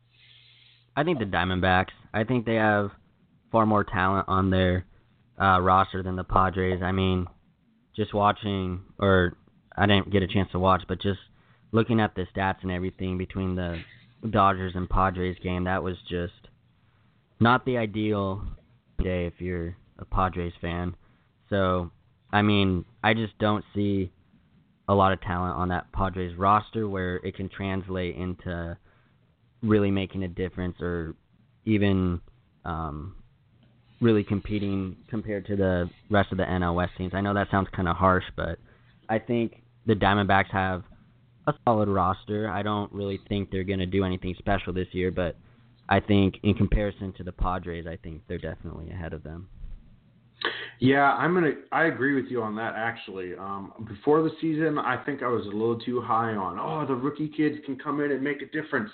I think the Diamondbacks. I think they have far more talent on their uh, roster than the Padres. I mean, just watching, or I didn't get a chance to watch, but just looking at the stats and everything between the Dodgers and Padres game, that was just not the ideal day if you're a Padres fan. So, I mean, I just don't see a lot of talent on that Padres roster where it can translate into really making a difference or even um, really competing compared to the rest of the N L West teams. I know that sounds kind of harsh, but I think the Diamondbacks have a solid roster. I don't really think they're going to do anything special this year, but I think in comparison to the Padres, I think they're definitely ahead of them. Yeah, I'm gonna. I agree with you on that. Actually, um, before the season, I think I was a little too high on. Oh, the rookie kids can come in and make a difference,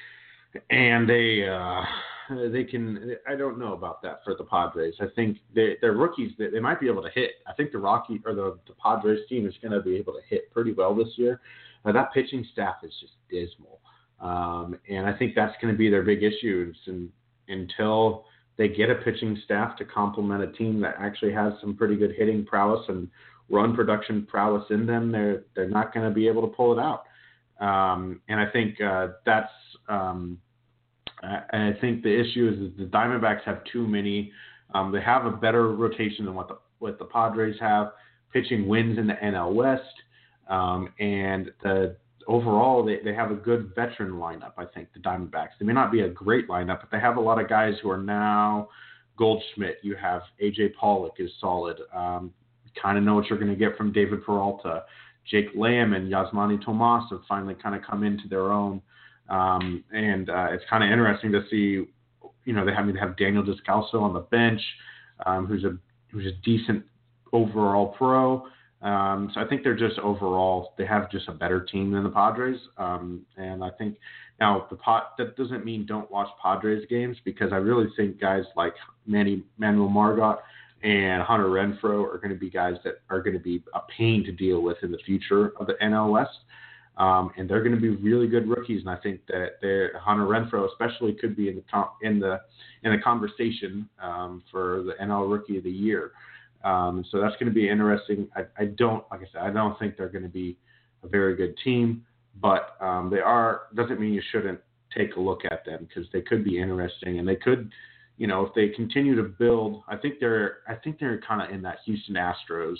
and they uh, they can. I don't know about that for the Padres. I think they, they're rookies. They, they might be able to hit. I think the Rocky or the, the Padres team is going to be able to hit pretty well this year. Uh, that pitching staff is just dismal, um, and I think that's going to be their big issue. And until they get a pitching staff to complement a team that actually has some pretty good hitting prowess and run production prowess in them, they're they're not going to be able to pull it out. Um, and I think uh, that's um, I, I think the issue is that the Diamondbacks have too many. Um, they have a better rotation than what the what the Padres have. Pitching wins in the N L West, um, and the overall, they, they have a good veteran lineup, I think, the Diamondbacks. They may not be a great lineup, but they have a lot of guys who are now Goldschmidt. You have A J Pollock is solid. Um, you kind of know what you're going to get from David Peralta. Jake Lamb and Yasmani Tomas have finally kind of come into their own. Um, and uh, it's kind of interesting to see, you know, they have, they have Daniel Descalso on the bench, um, who's a who's a decent overall pro. Um, so I think they're just overall, they have just a better team than the Padres. Um, and I think now the pot, that doesn't mean don't watch Padres games, because I really think guys like Manny, Manuel Margot and Hunter Renfroe are going to be guys that are going to be a pain to deal with in the future of the N L West. Um, and they're going to be really good rookies. And I think that they're, Hunter Renfroe especially could be in the, in the, in the conversation, um, for the N L Rookie of the Year. Um, so that's going to be interesting. I, I don't, like I said, I don't think they're going to be a very good team, but um, they are. Doesn't mean you shouldn't take a look at them, because they could be interesting, and they could, you know, if they continue to build. I think they're, I think they're kind of in that Houston Astros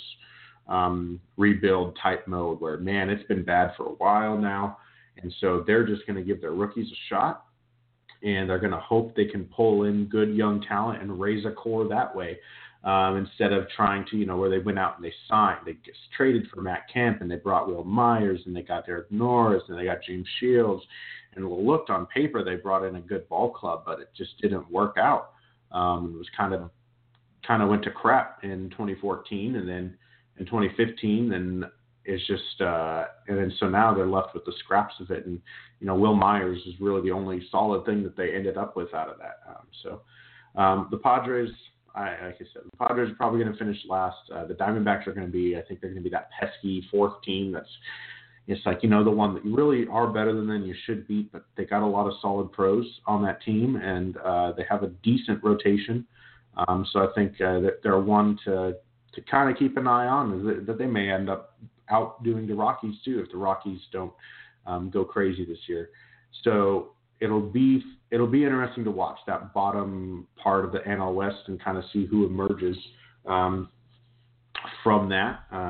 um, rebuild type mode where, man, it's been bad for a while now, and so they're just going to give their rookies a shot, and they're going to hope they can pull in good young talent and raise a core that way. Um, instead of trying to, you know, where they went out and they signed, they just traded for Matt Kemp and they brought Will Myers and they got Derek Norris and they got James Shields. And it looked on paper, they brought in a good ball club, but it just didn't work out. Um, it was kind of, kind of went to crap in twenty fourteen, and then in twenty fifteen, and it's just, uh, and then so now they're left with the scraps of it. And, you know, Will Myers is really the only solid thing that they ended up with out of that. Um, so um, the Padres, I, like I said, the Padres are probably going to finish last. Uh, the Diamondbacks are going to be, I think they're going to be that pesky fourth team that's, it's like, you know, the one that you really are better than them, you should beat, but they got a lot of solid pros on that team, and uh, they have a decent rotation. Um, so I think uh, that they're one to to kind of keep an eye on, is that, that they may end up outdoing the Rockies too if the Rockies don't um, go crazy this year. So it'll be it'll be interesting to watch that bottom part of the N L West and kind of see who emerges um, from that. Uh,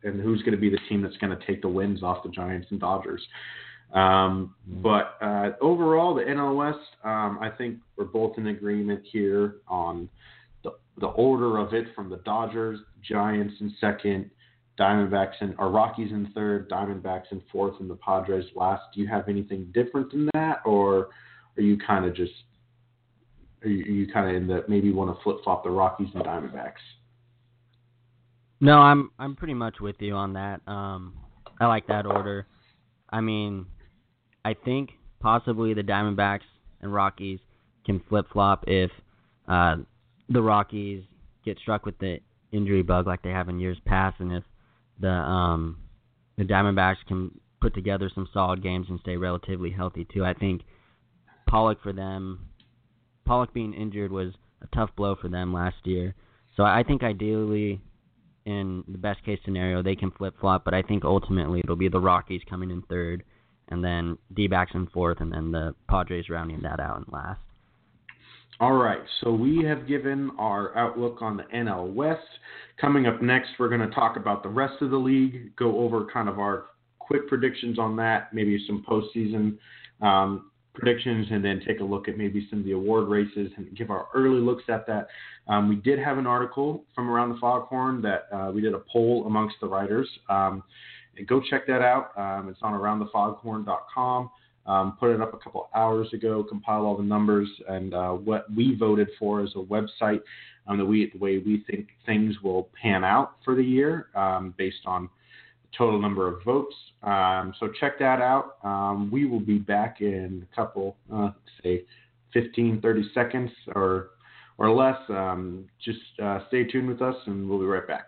and who's going to be the team that's going to take the wins off the Giants and Dodgers. Um, but uh, overall, the N L West, um, I think we're both in agreement here on the, the order of it, from the Dodgers, Giants in second, Diamondbacks and or Rockies in third, Diamondbacks in fourth, and the Padres last. Do you have anything different than that, or are you kind of just are you, are you kind of in the maybe want to flip flop the Rockies and Diamondbacks? No, I'm I'm pretty much with you on that. Um, I like that order. I mean, I think possibly the Diamondbacks and Rockies can flip flop if uh, the Rockies get struck with the injury bug like they have in years past, and if the um, the Diamondbacks can put together some solid games and stay relatively healthy too. I think Pollock for them, Pollock being injured was a tough blow for them last year. So I think ideally, in the best case scenario, they can flip flop, but I think ultimately it'll be the Rockies coming in third, and then D-backs in fourth, and then the Padres rounding that out in last. All right, so we have given our outlook on the N L West. Coming up next, we're going to talk about the rest of the league, go over kind of our quick predictions on that, maybe some postseason um, predictions, and then take a look at maybe some of the award races and give our early looks at that. Um, we did have an article from Around the Foghorn that uh, we did a poll amongst the writers. Um, and go check that out. Um, it's on around the foghorn dot com. Um, put it up a couple hours ago, compiled all the numbers and uh, what we voted for as a website, um, the, we, the way we think things will pan out for the year um, based on the total number of votes. Um, so check that out. Um, we will be back in a couple, uh, say, fifteen, thirty seconds or or less. Um, just uh, stay tuned with us, and we'll be right back.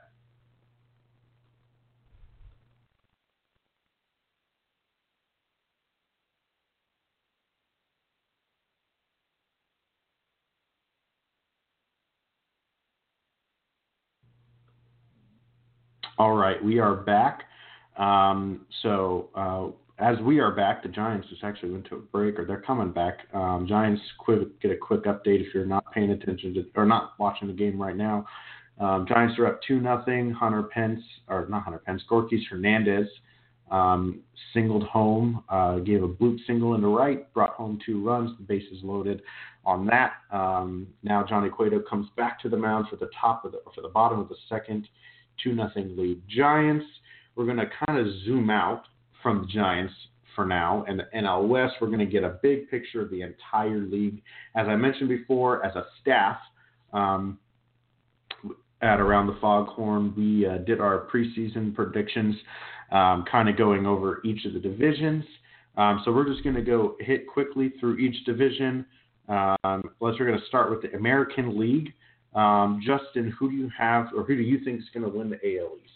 All right, we are back. Um, so uh, as we are back, the Giants just actually went to a break, or they're coming back. Um, Giants, quick, get a quick update if you're not paying attention to or not watching the game right now. Um, Giants are up two nothing. Hunter Pence, or not Hunter Pence, Gorkys Hernandez um, singled home, uh, gave a bloop single into right, brought home two runs. The bases loaded on that. Um, now Johnny Cueto comes back to the mound for the top of the for the bottom of the second. two nothing lead Giants. We're going to kind of zoom out from the Giants for now. And the N L West, we're going to get a big picture of the entire league. As I mentioned before, as a staff um, at Around the Foghorn, we uh, did our preseason predictions, um, kind of going over each of the divisions. Um, so we're just going to go hit quickly through each division. Um, let's, we're going to start with the American League. Um, Justin, who do you have, or who do you think is going to win the A L East?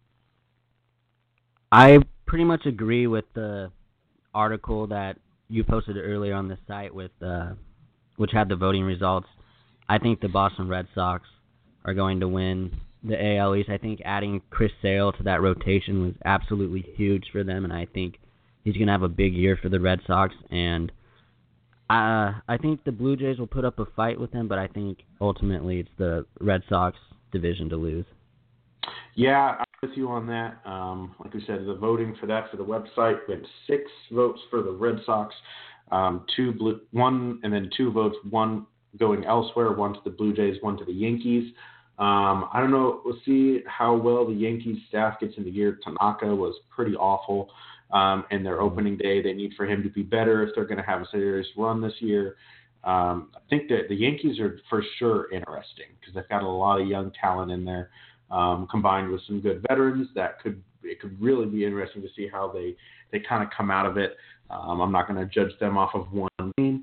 I pretty much agree with the article that you posted earlier on the site, with uh, which had the voting results. I think the Boston Red Sox are going to win the A L East. I think adding Chris Sale to that rotation was absolutely huge for them, and I think he's going to have a big year for the Red Sox. And Uh, I think the Blue Jays will put up a fight with them, but I think ultimately it's the Red Sox division to lose. Yeah, I'm with you on that. Um, like we said, the voting for that for the website went six votes for the Red Sox, um, two blue, one, and then two votes, one going elsewhere, one to the Blue Jays, one to the Yankees. Um, I don't know. We'll see how well the Yankees staff gets in the year. Tanaka was pretty awful. Um, and their opening day, they need for him to be better if they're going to have a serious run this year. Um, I think that the Yankees are for sure interesting because they've got a lot of young talent in there, um, combined with some good veterans. That could it could really be interesting to see how they, they kind of come out of it. Um, I'm not going to judge them off of one game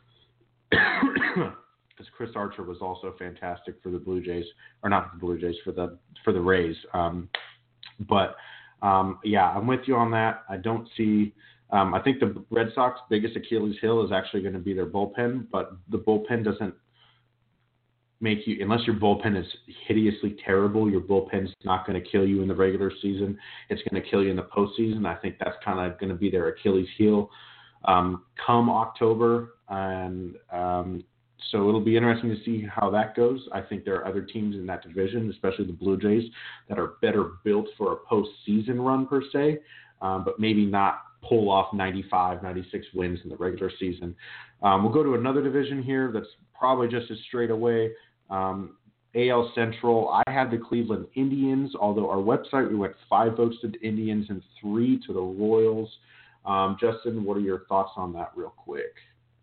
because Chris Archer was also fantastic for the Blue Jays, or not for the Blue Jays, for the for the Rays. Um, but Um, yeah, I'm with you on that. I don't see um, – I think the Red Sox biggest Achilles heel is actually going to be their bullpen, but the bullpen doesn't make you – unless your bullpen is hideously terrible, your bullpen's not going to kill you in the regular season. It's going to kill you in the postseason. I think that's kind of going to be their Achilles heel um, come October. And um, so it'll be interesting to see how that goes. I think there are other teams in that division, especially the Blue Jays, that are better built for a postseason run per se, um, but maybe not pull off ninety-five, ninety-six wins in the regular season. Um, we'll go to another division here that's probably just as straight away. Um, A L Central, I had the Cleveland Indians, although our website, we went five votes to the Indians and three to the Royals. Um, Justin, what are your thoughts on that real quick?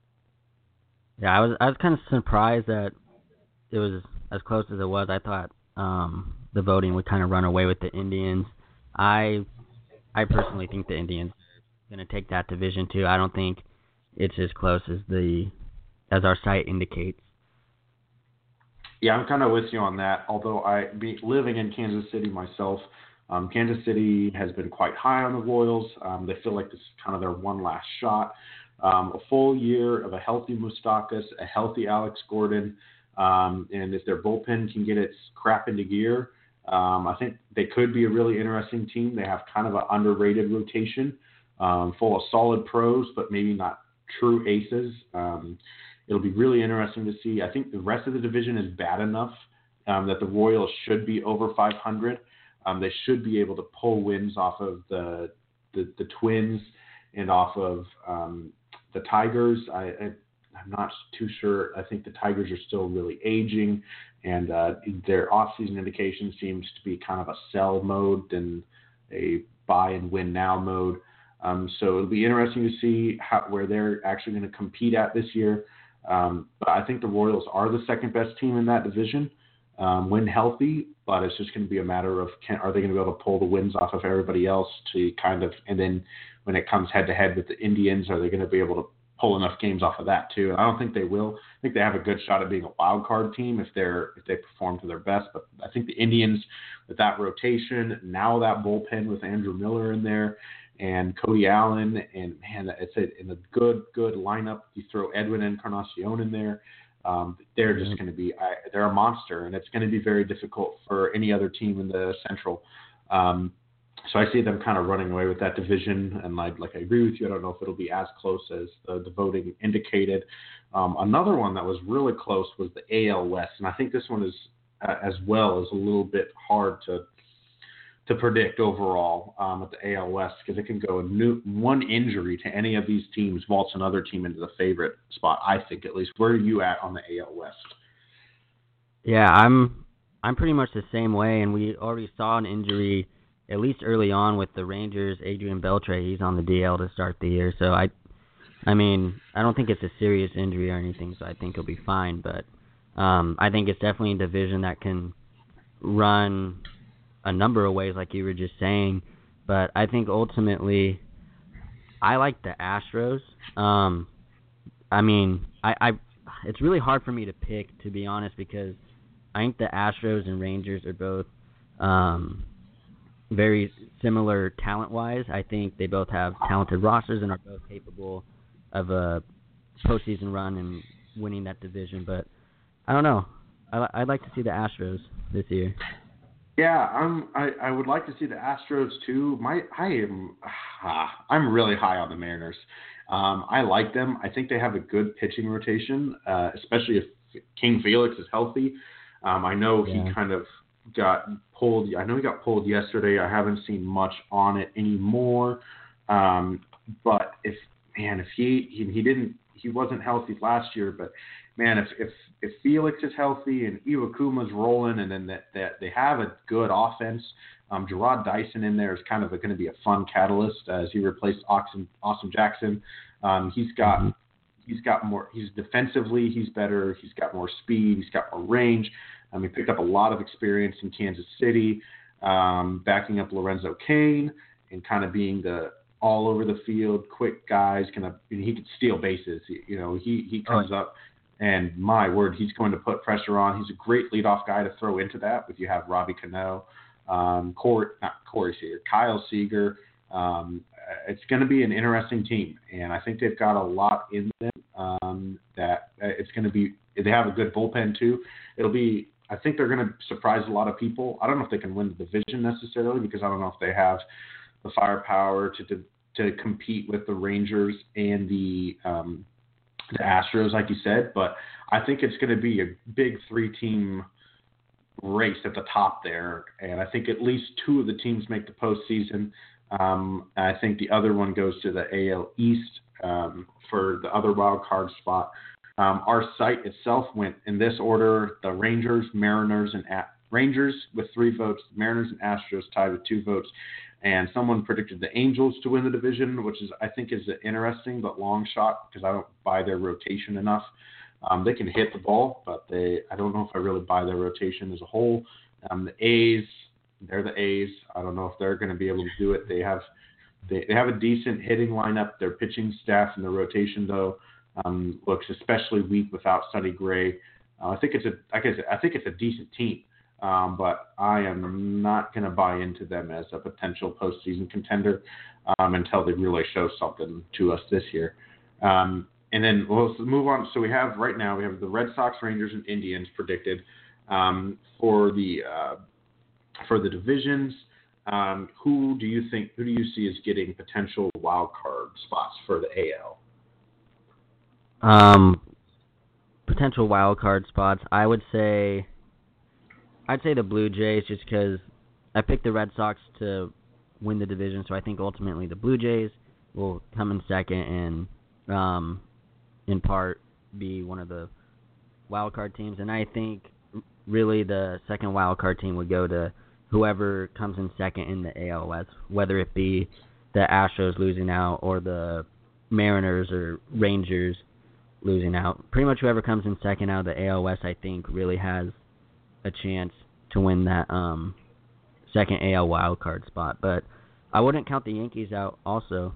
Yeah, I was I was kind of surprised that it was as close as it was. I thought um, the voting would kind of run away with the Indians. I I personally think the Indians are going to take that division too. I don't think it's as close as the as our site indicates. Yeah, I'm kind of with you on that. Although I be living in Kansas City myself, um, Kansas City has been quite high on the Royals. Um, they feel like this is kind of their one last shot. Um, a full year of a healthy Moustakas, a healthy Alex Gordon, um, and if their bullpen can get its crap into gear, um, I think they could be a really interesting team. They have kind of an underrated rotation, um, full of solid pros, but maybe not true aces. Um, it'll be really interesting to see. I think the rest of the division is bad enough um, that the Royals should be over five hundred. Um, they should be able to pull wins off of the the, the Twins and off of um, the Tigers. I, I, I'm not too sure. I think the Tigers are still really aging, and uh, their off-season indication seems to be kind of a sell mode than a buy and win now mode. Um, so it'll be interesting to see how, where they're actually going to compete at this year. Um, but I think the Royals are the second best team in that division um, when healthy, but it's just going to be a matter of can, are they going to be able to pull the wins off of everybody else to kind of, and then when it comes head to head with the Indians, are they going to be able to pull enough games off of that too? And I don't think they will. I think they have a good shot at being a wild card team if they're if they perform to their best. But I think the Indians, with that rotation, now that bullpen with Andrew Miller in there and Cody Allen, and man, it's a, in a good good lineup. You throw Edwin Encarnacion in there, um, they're just going to be I, they're a monster, and it's going to be very difficult for any other team in the Central. Um, So I see them kind of running away with that division, and like, like I agree with you. I don't know if it'll be as close as the, the voting indicated. Um, another one that was really close was the A L West, and I think this one is uh, as well is a little bit hard to to predict overall um, at the A L West because it can go a new, one injury to any of these teams vaults another team into the favorite spot. I think at least. Where are you at on the A L West? Yeah, I'm I'm pretty much the same way, and we already saw an injury. At least early on with the Rangers, Adrian Beltre, he's on the D L to start the year. So, I I mean, I don't think it's a serious injury or anything, so I think he'll be fine. But um, I think it's definitely a division that can run a number of ways, like you were just saying. But I think ultimately, I like the Astros. Um, I mean, I, I it's really hard for me to pick, to be honest, because I think the Astros and Rangers are both um, – very similar talent-wise. I think they both have talented rosters and are both capable of a postseason run and winning that division. But I don't know. I, I'd like to see the Astros this year. Yeah, I'm. I, I would like to see the Astros too. My I am. Ah, I'm really high on the Mariners. Um, I like them. I think they have a good pitching rotation, uh, especially if King Felix is healthy. Um, I know Yeah. he kind of got pulled. I know he got pulled yesterday. I haven't seen much on it anymore. Um, but if man, if he, he he didn't he wasn't healthy last year, but man, if if if Felix is healthy and Iwakuma's rolling, and then that, that they have a good offense, um, Gerard Dyson in there is kind of going to be a fun catalyst as he replaced Austin, Austin Jackson. Um, he's got mm-hmm. he's got more. He's defensively he's better. He's got more speed. He's got more range. Um, he picked up a lot of experience in Kansas City, um, backing up Lorenzo Cain and kind of being the all over the field, quick guys. Kind of, he could steal bases. He, you know, he he comes oh. up, and my word, he's going to put pressure on. He's a great leadoff guy to throw into that. If you have Robbie Cano, um, Corey, not Corey Seager, Kyle Seager, um, it's going to be an interesting team, and I think they've got a lot in them. Um, that it's going to be. They have a good bullpen too. It'll be. I think they're going to surprise a lot of people. I don't know if they can win the division necessarily because I don't know if they have the firepower to to, to compete with the Rangers and the um, the Astros, like you said, but I think it's going to be a big three-team race at the top there, and I think at least two of the teams make the postseason. Um, I think the other one goes to the A L East um, for the other wild card spot. Um, our site itself went in this order: the Rangers, Mariners, and A- Rangers with three votes, Mariners and Astros tied with two votes, and someone predicted the Angels to win the division, which is I think is an interesting but long shot because I don't buy their rotation enough. Um, they can hit the ball, but they I don't know if I really buy their rotation as a whole. Um, the A's, they're the A's. I don't know if they're going to be able to do it. They have they, they have a decent hitting lineup. Their pitching staff and their rotation though um, looks especially weak without Sonny Gray. Uh, I think it's a like I said, I think it's a decent team, um, but I am not going to buy into them as a potential postseason contender um, until they really show something to us this year. Um, And then we'll move on. So we have right now we have the Red Sox, Rangers, and Indians predicted um, for the uh, for the divisions. Um, who do you think? Who do you see as getting potential wild card spots for the A L? Um, potential wild card spots. I would say, I'd say the Blue Jays, just because I picked the Red Sox to win the division. So I think ultimately the Blue Jays will come in second and. Um, in part be one of the wild card teams, and I think really the second wild card team would go to whoever comes in second in the A L West, whether it be the Astros losing out or the Mariners or Rangers losing out. Pretty much whoever comes in second out of the A L West, I think, really has a chance to win that um, second A L wild card spot. But I wouldn't count the Yankees out also.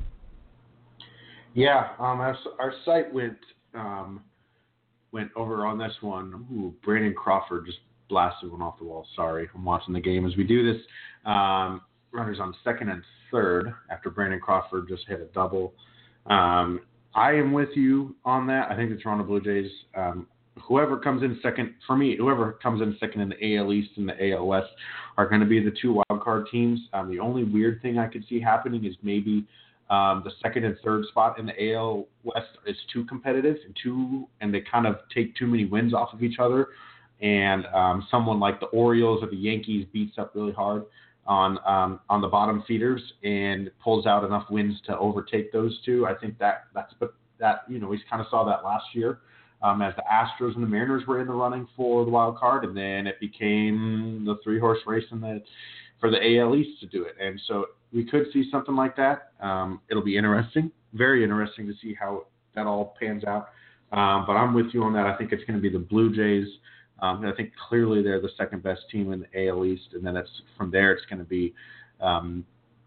Yeah, um, our, our site went um, went over on this one. Ooh, Brandon Crawford just blasted one off the wall. Sorry, I'm watching the game as we do this. Um, runners on second and third after Brandon Crawford just hit a double. Um, I am with you on that. I think the Toronto Blue Jays, um, whoever comes in second, for me, whoever comes in second in the A L East and the A L West are going to be the two wild card teams. Um, the only weird thing I could see happening is maybe Um, the second and third spot in the A L West is too competitive and too, and they kind of take too many wins off of each other. And um, someone like the Orioles or the Yankees beats up really hard on um, on the bottom feeders and pulls out enough wins to overtake those two. I think that that's that you know we kind of saw that last year um, as the Astros and the Mariners were in the running for the wild card, and then it became the three horse race in the for the A L East to do it. And so we could see something like that. Um, it'll be interesting, very interesting to see how that all pans out. Um, but I'm with you on that. I think it's going to be the Blue Jays. Um, I think clearly they're the second best team in the A L East, and then it's from there it's going to be um,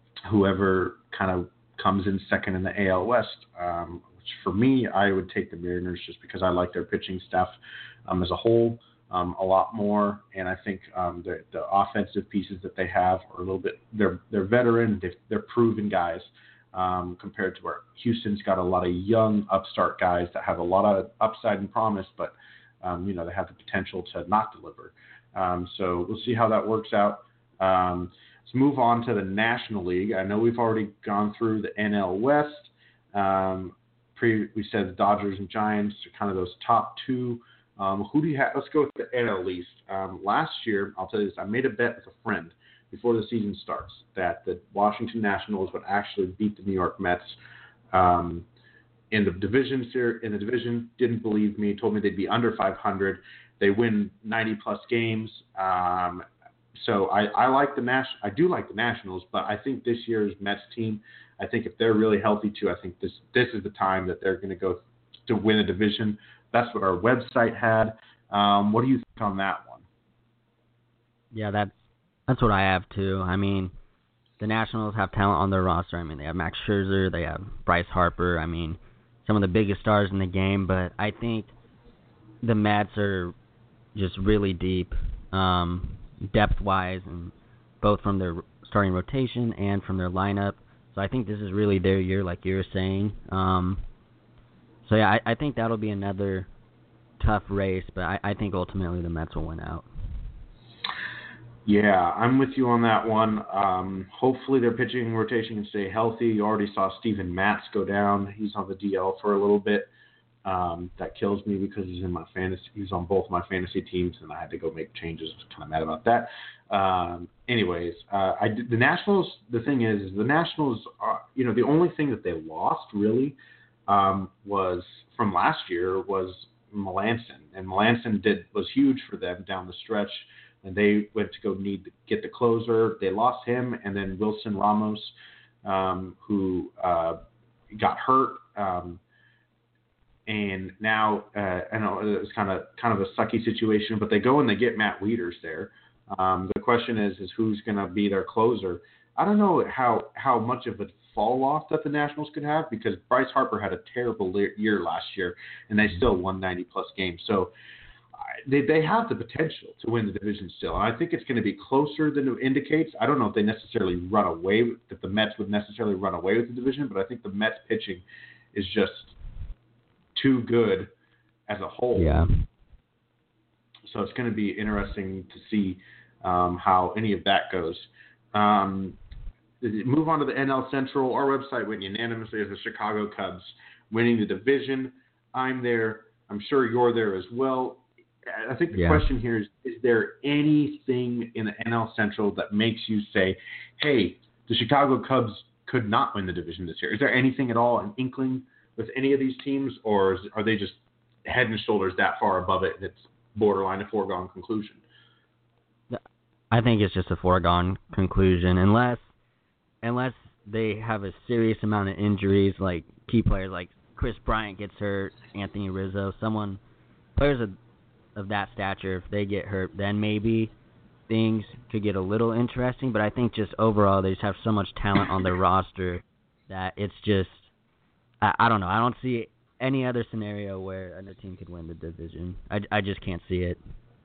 whoever kind of comes in second in the A L West. Um, which for me, I would take the Mariners just because I like their pitching staff um, as a whole. Um, a lot more, and I think um, the, the offensive pieces that they have are a little bit. They're they're veteran, they're, they're proven guys um, compared to where Houston's got a lot of young upstart guys that have a lot of upside and promise, but um, you know they have the potential to not deliver. Um, so we'll see how that works out. Um, let's move on to the National League. I know we've already gone through the N L West. Um, pre, we said the Dodgers and Giants are kind of those top two. Um, who do you have? Let's go with the N L East. Um, last year, I'll tell you this, I made a bet with a friend before the season starts that the Washington Nationals would actually beat the New York Mets um, in the division. In the division, didn't believe me, told me they'd be under five hundred. They win ninety plus games. Um, so I, I like the Nas- I do like the Nationals, but I think this year's Mets team, I think if they're really healthy too, I think this this is the time that they're going to go to win a division. That's what our website had. Um, what do you think on that one? Yeah, that's that's what I have too. I mean, the Nationals have talent on their roster. I mean, they have Max Scherzer, they have Bryce Harper. I mean, some of the biggest stars in the game. But I think the Mets are just really deep, um, depth-wise, and both from their starting rotation and from their lineup. So I think this is really their year, like you were saying. Um, So, yeah, I, I think that'll be another tough race, but I, I think ultimately the Mets will win out. Yeah, I'm with you on that one. Um, hopefully their pitching rotation can stay healthy. You already saw Steven Matz go down. He's on the D L for a little bit. Um, that kills me because he's in my fantasy. He's on both my fantasy teams, and I had to go make changes. I was kind of mad about that. Um, anyways, uh, I did, the Nationals. The thing is, is the Nationals are, you know, the only thing that they lost really um, was from last year was Melanson, and Melanson did was huge for them down the stretch. And they went to go need to get the closer. They lost him, and then Wilson Ramos, um, who uh, got hurt. Um, And now, uh, I know it was kind of kind of a sucky situation, but they go and they get Matt Wieters there. Um, the question is, is who's going to be their closer? I don't know how, how much of a fall off that the Nationals could have, because Bryce Harper had a terrible year last year, and they still won ninety plus games. So they they have the potential to win the division still, and I think it's going to be closer than it indicates. I don't know if they necessarily run away, with, if the Mets would necessarily run away with the division, but I think the Mets pitching is just too good as a whole. Yeah. So it's going to be interesting to see um, how any of that goes. Um, move on to the N L Central. Our website went unanimously as the Chicago Cubs winning the division. I'm there. I'm sure you're there as well. I think the yeah. question here is, is there anything in the N L Central that makes you say, hey, the Chicago Cubs could not win the division this year? Is there anything at all, an inkling with any of these teams, or is, are they just head and shoulders that far above it that it's borderline a foregone conclusion? I think it's just a foregone conclusion, unless unless they have a serious amount of injuries, like key players like Chris Bryant gets hurt, Anthony Rizzo, someone, players of, of that stature, if they get hurt, then maybe things could get a little interesting. But I think just overall they just have so much talent on their roster that it's just, I, I don't know. I don't see any other scenario where another team could win the division. I, I just can't see it.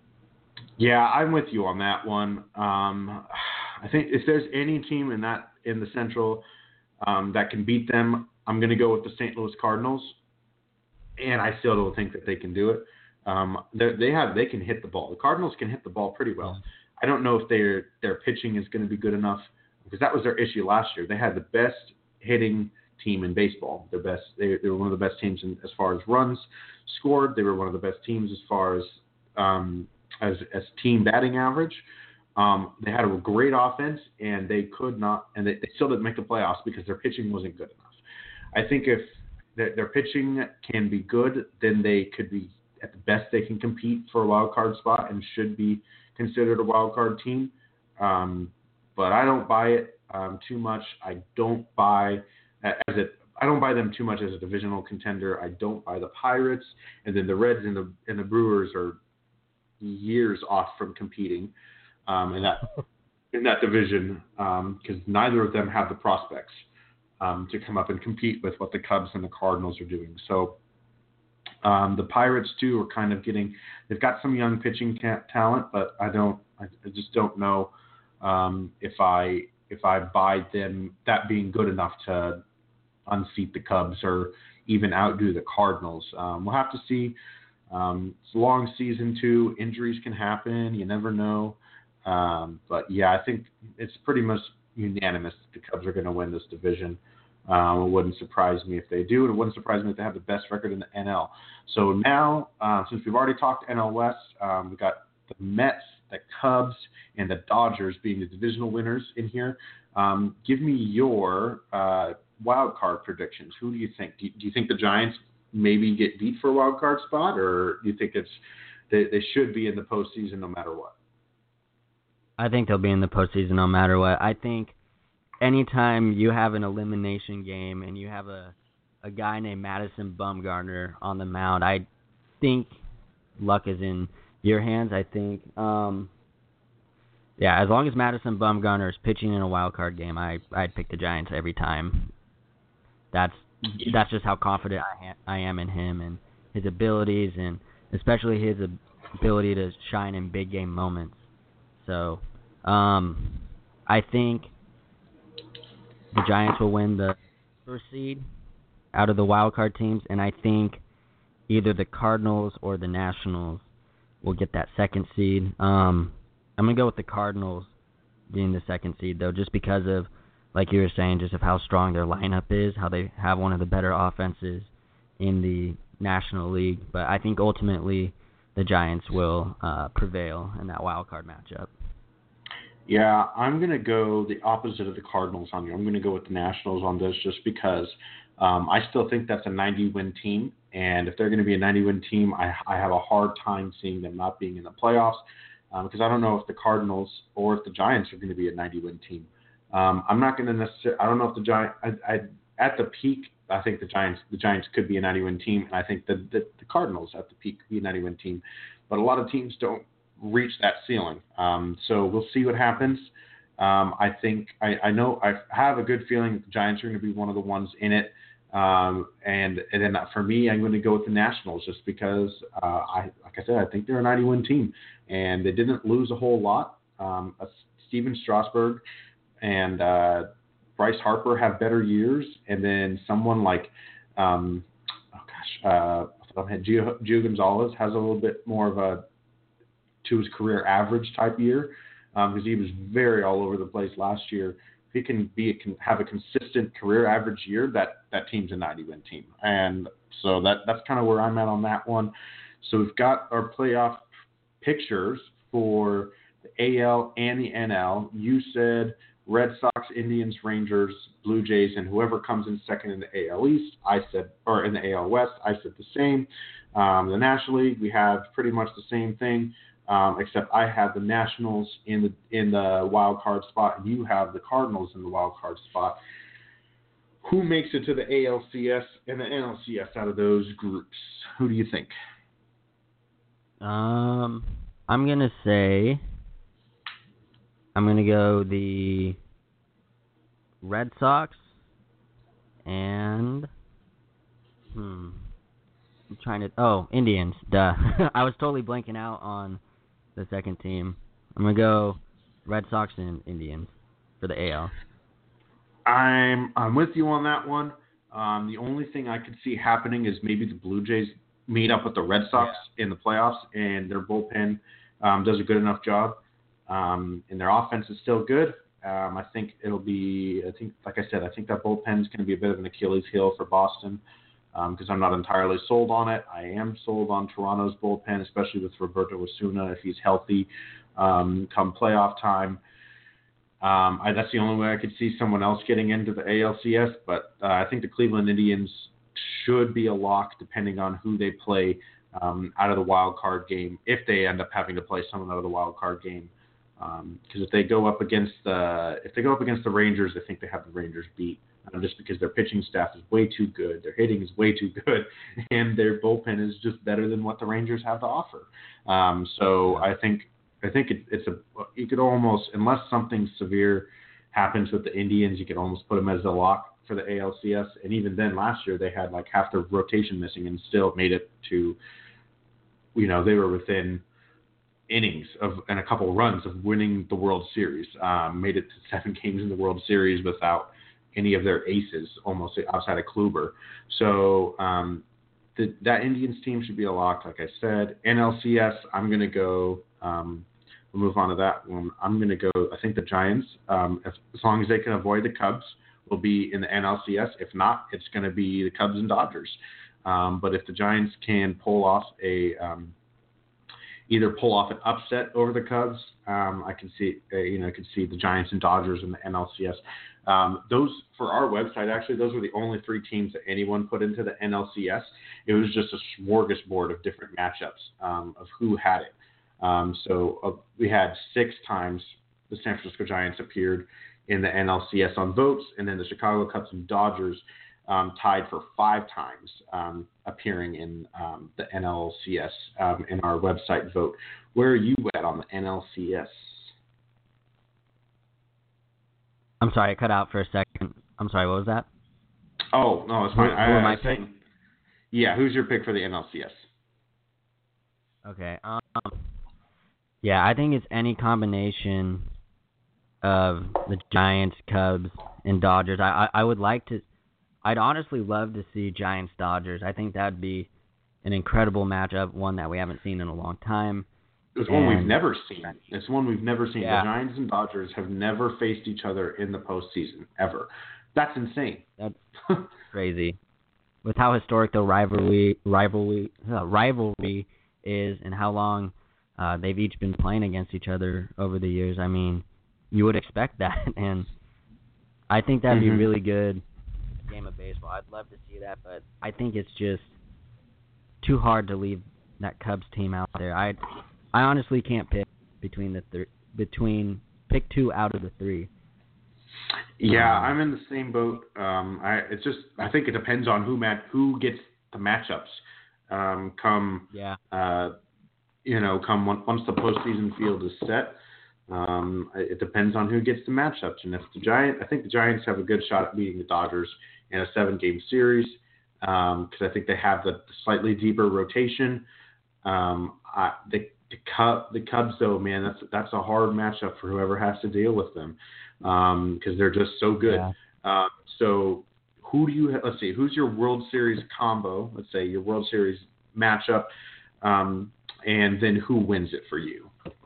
Yeah, I'm with you on that one. Um, I think if there's any team in that in the Central um, that can beat them, I'm going to go with the Saint Louis Cardinals, and I still don't think that they can do it. Um, they have they can hit the ball. The Cardinals can hit the ball pretty well. Yeah. I don't know if their their pitching is going to be good enough, because that was their issue last year. They had the best hitting team in baseball. Their best they, they were one of the best teams in, as far as runs scored. They were one of the best teams as far as um, as as team batting average. Um, they had a great offense, and they could not, and they, they still didn't make the playoffs because their pitching wasn't good enough. I think if their, their pitching can be good, then they could be, at the best, they can compete for a wild card spot and should be considered a wild card team. Um, but I don't buy it um, too much. I don't buy as it. I don't buy them too much as a divisional contender. I don't buy the Pirates, and then the Reds and the and the Brewers are years off from competing um, in that in that division, because um, neither of them have the prospects um, to come up and compete with what the Cubs and the Cardinals are doing. So um, the Pirates too are kind of getting. They've got some young pitching ta- talent, but I don't. I, I just don't know um, if I if I buy them that being good enough to unseat the Cubs or even outdo the Cardinals. Um, we'll have to see. Um, it's a long season too. Injuries can happen. You never know. Um, but yeah, I think it's pretty much unanimous that the Cubs are going to win this division. Um, it wouldn't surprise me if they do, and it wouldn't surprise me if they have the best record in the N L. So now, uh, since we've already talked N L West, um, we've got the Mets, the Cubs, and the Dodgers being the divisional winners in here. Um, give me your uh, wild card predictions. Who do you think? Do you, do you think the Giants maybe get beat for a wild card spot, or do you think it's they, they should be in the postseason no matter what? I think they'll be in the postseason no matter what. I think anytime you have an elimination game and you have a a guy named Madison Bumgarner on the mound, I think luck is in your hands. I think, um, yeah, as long as Madison Bumgarner is pitching in a wild card game, I I'd pick the Giants every time. That's that's just how confident I, ha- I am in him and his abilities, and especially his ability to shine in big game moments. So, um, I think the Giants will win the first seed out of the wild card teams, and I think either the Cardinals or the Nationals will get that second seed. Um, I'm gonna go with the Cardinals being the second seed, though, just because of, like you were saying, just of how strong their lineup is, how they have one of the better offenses in the National League, but I think ultimately the Giants will uh, prevail in that wild card matchup. Yeah, I'm going to go the opposite of the Cardinals on you. I'm going to go with the Nationals on this just because um, I still think that's a ninety-win team. And if they're going to be a ninety-win team, I, I have a hard time seeing them not being in the playoffs um, because I don't know if the Cardinals or if the Giants are going to be a ninety-win team. Um, I'm not going to necessarily – I don't know if the Giants – I, I, at the peak, I think the Giants the Giants could be a ninety-win team, and I think the, the, the Cardinals at the peak could be a ninety-win team. But a lot of teams don't reach that ceiling. Um, so we'll see what happens. Um, I think I, I know I have a good feeling that the Giants are going to be one of the ones in it. Um, and and then for me, I'm going to go with the Nationals just because uh, I like I said I think they're a ninety-win team, and they didn't lose a whole lot. Um, uh, Steven Strasburg and uh, Bryce Harper have better years, and then someone like um, oh gosh, uh, Gio, Gio Gonzalez has a little bit more of a to his career average type year because um, he was very all over the place last year. If he can be a, can have a consistent career average year, that, that team's a ninety-win team. And so that that's kind of where I'm at on that one. So we've got our playoff pictures for the A L and the N L. You said Red Sox, Indians, Rangers, Blue Jays, and whoever comes in second in the A L East. I said, or in the A L West, I said the same. Um, the National League, we have pretty much the same thing. Um, except I have the Nationals in the in the wild card spot, and you have the Cardinals in the wild card spot. Who makes it to the A L C S and the N L C S out of those groups? Who do you think? Um, I'm gonna say I'm gonna go the Red Sox and hmm, I'm trying to oh Indians. Duh, I was totally blanking out on the second team. I'm going to go Red Sox and Indians for the A L. I'm I'm with you on that one. Um, the only thing I could see happening is maybe the Blue Jays meet up with the Red Sox yeah. in the playoffs, and their bullpen um, does a good enough job. Um, and their offense is still good. Um, I think it'll be, I think, like I said, I think that bullpen is going to be a bit of an Achilles heel for Boston. Because um, I'm not entirely sold on it. I am sold on Toronto's bullpen, especially with Roberto Osuna if he's healthy um, come playoff time. Um, I, that's the only way I could see someone else getting into the A L C S, but uh, I think the Cleveland Indians should be a lock depending on who they play um, out of the wild card game, if they end up having to play someone out of the wild card game. Because um, if they go up against the if they go up against the Rangers, I think they have the Rangers beat. Um, just because their pitching staff is way too good, their hitting is way too good, and their bullpen is just better than what the Rangers have to offer. Um, so I think I think it, it's a you could almost, unless something severe happens with the Indians, you could almost put them as a lock for the A L C S. And even then, last year they had like half their rotation missing and still made it to, you know, they were within innings of and a couple runs of winning the World Series. Um, made it to seven games in the World Series without any of their aces, almost outside of Kluber. So um, the, that Indians team should be a lock, like I said. N L C S, I'm going to go, um, we'll move on to that one. I'm going to go, I think the Giants, um, if, as long as they can avoid the Cubs, will be in the N L C S. If not, it's going to be the Cubs and Dodgers. Um, but if the Giants can pull off a um, either pull off an upset over the Cubs, um, I can see, uh, you know, I can see the Giants and Dodgers in the N L C S. Um, those for our website, actually, those were the only three teams that anyone put into the N L C S. It was just a smorgasbord of different matchups um, of who had it. Um, so uh, we had six times the San Francisco Giants appeared in the N L C S on votes, and then the Chicago Cubs and Dodgers um, tied for five times um, appearing in um, the N L C S um, in our website vote. Where are you at on the N L C S? I'm sorry, I cut out for a second. I'm sorry, what was that? Oh, no, it's fine. Who, I, who am I I picking? Yeah, who's your pick for the N L C S? Okay. Um, yeah, I think it's any combination of the Giants, Cubs, and Dodgers. I, I, I would like to – I'd honestly love to see Giants-Dodgers. I think that would be an incredible matchup, one that we haven't seen in a long time. It's one we've never seen. It's one we've never seen. Yeah. The Giants and Dodgers have never faced each other in the postseason, ever. That's insane. That's crazy. with how historic the rivalry rivalry uh, rivalry is and how long uh, they've each been playing against each other over the years. I mean, you would expect that, and I think that'd mm-hmm. be really good game of baseball. I'd love to see that, but I think it's just too hard to leave that Cubs team out there. I I honestly can't pick between the th- between pick two out of the three. Yeah, um, I'm in the same boat. Um, I it's just I think it depends on who mat who gets the matchups. Um, come yeah. uh, you know, come one, once the postseason field is set. Um, it depends on who gets the matchups, and if the Giant, I think the Giants have a good shot at beating the Dodgers in a seven-game series because um, I think they have the slightly deeper rotation. Um, I, the the, Cub, the Cubs, though, man, that's that's a hard matchup for whoever has to deal with them because um, they're just so good. Yeah. Uh, so, who do you? Let's see, who's your World Series combo? Let's say your World Series matchup, um, and then who wins it for you?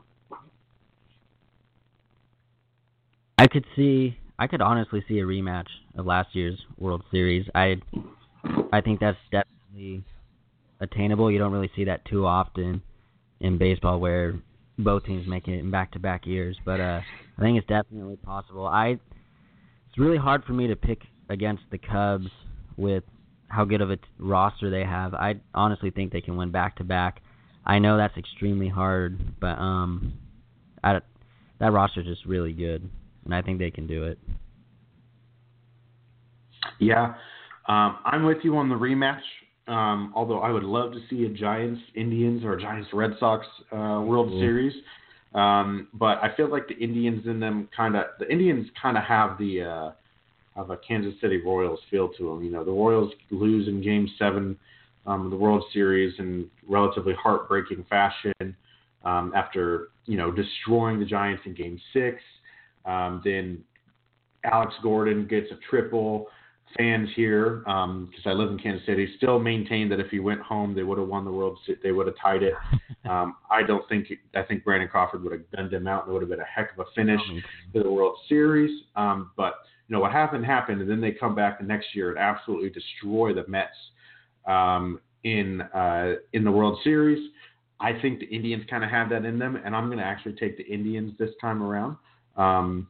I could see, I could honestly see a rematch of last year's World Series. I, I think that's definitely attainable. You don't really see that too often in baseball, where both teams make it in back-to-back years. But uh, I think it's definitely possible. I, it's really hard for me to pick against the Cubs with how good of a t- roster they have. I honestly think they can win back-to-back. I know that's extremely hard, but um, I, that roster is just really good. And I think they can do it. Yeah, um, I'm with you on the rematch. Um, although I would love to see a Giants Indians or a Giants Red Sox uh, World mm-hmm. Series. Um, but I feel like the Indians in them kind of the Indians kind of have the uh, have a Kansas City Royals feel to them. You know, the Royals lose in Game Seven um, of the World Series in relatively heartbreaking fashion um, after you know destroying the Giants in Game Six. Um, then Alex Gordon gets a triple. Fans here, because um, I live in Kansas City, still maintain that if he went home, they would have won the World. They would have tied it. Um, I don't think. I think Brandon Crawford would have gunned him out, and it would have been a heck of a finish to the World Series. Um, but you know what happened happened, and then they come back the next year and absolutely destroy the Mets um, in uh, in the World Series. I think the Indians kind of have that in them, and I'm going to actually take the Indians this time around. Um,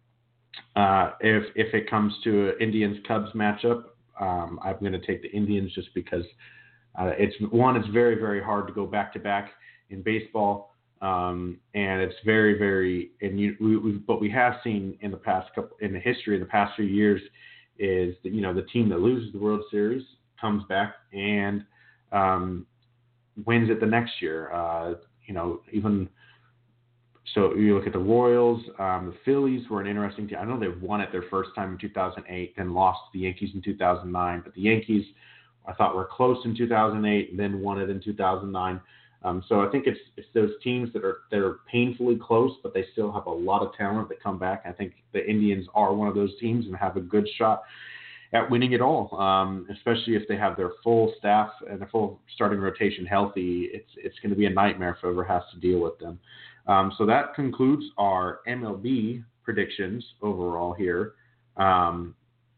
Uh, if if it comes to an Indians-Cubs matchup, um, I'm going to take the Indians just because uh, it's one, it's very very hard to go back to back in baseball, um, and it's very very and you we, we what we have seen in the past couple in the history in the past few years is that you know the team that loses the World Series comes back and um, wins it the next year. Uh, you know even. So you look at the Royals, um, the Phillies were an interesting team. I know they won it their first time in two thousand eight, then lost to the Yankees in two thousand nine. But the Yankees, I thought, were close in two thousand eight, and then won it in two thousand nine. Um, so I think it's it's those teams that are that are painfully close, but they still have a lot of talent that come back. I think the Indians are one of those teams and have a good shot at winning it all, um, especially if they have their full staff and their full starting rotation healthy. It's it's going to be a nightmare if whoever has to deal with them. Um, so that concludes our M L B predictions overall here. Um,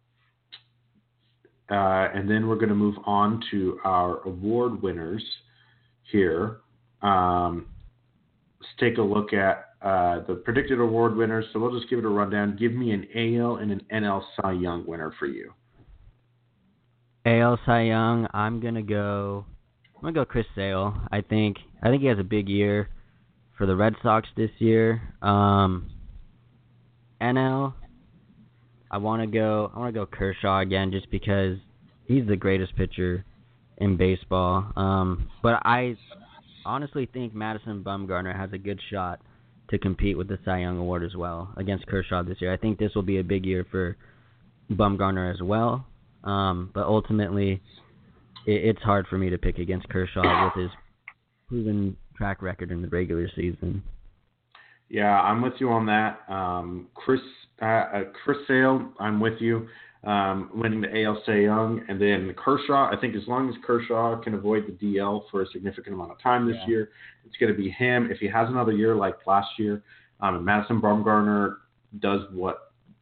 uh, and then we're going to move on to our award winners here. Um, let's take a look at uh, the predicted award winners. So we'll just give it a rundown. Give me an A L and an N L Cy Young winner for you. A L Cy Young, I'm going to go I'm going to go Chris Sale. I think I think he has a big year for the Red Sox this year. Um, N L, I want to go. I want to go Kershaw again, just because he's the greatest pitcher in baseball. Um, but I honestly think Madison Bumgarner has a good shot to compete with the Cy Young Award as well against Kershaw this year. I think this will be a big year for Bumgarner as well. Um, but ultimately, it, it's hard for me to pick against Kershaw with his proven track record in the regular season. Yeah, I'm with you on that. Um, Chris uh, uh, Chris Sale, I'm with you, um, winning the A L Cy Young. And then Kershaw, I think as long as Kershaw can avoid the D L for a significant amount of time this yeah. year, it's going to be him. If he has another year like last year, um, and Madison Bumgarner does what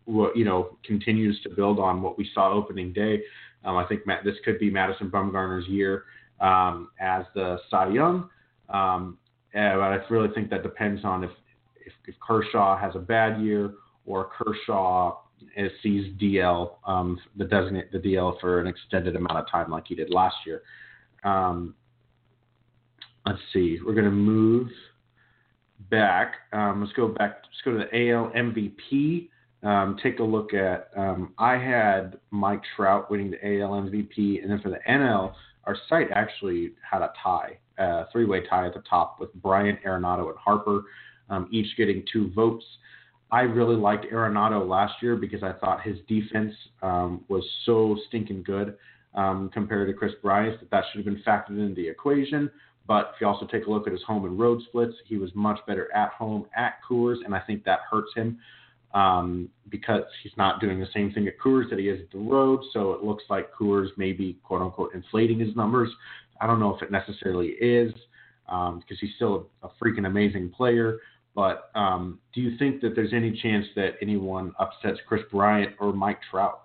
you know, continues to build on what we saw opening day. Um, I think Matt, this could be Madison Bumgarner's year um, as the Cy Young. Um, and, but I really think that depends on if, if, if Kershaw has a bad year or Kershaw is, sees D L, um, the designate the D L for an extended amount of time like he did last year. Um, let's see. We're going to move back. Um, let's go back. Let's go to the A L M V P. Um, take a look at. Um, I had Mike Trout winning the A L M V P, and then for the N L, our site actually had a tie, a three-way tie at the top with Bryant, Arenado, and Harper, um, each getting two votes. I really liked Arenado last year because I thought his defense um, was so stinking good um, compared to Chris Bryant that that should have been factored into the equation. But if you also take a look at his home and road splits, he was much better at home at Coors, and I think that hurts him um, because he's not doing the same thing at Coors that he is at the road. So it looks like Coors may be, quote unquote, inflating his numbers. I don't know if it necessarily is um, because he's still a, a freaking amazing player. But um, do you think that there's any chance that anyone upsets Chris Bryant or Mike Trout?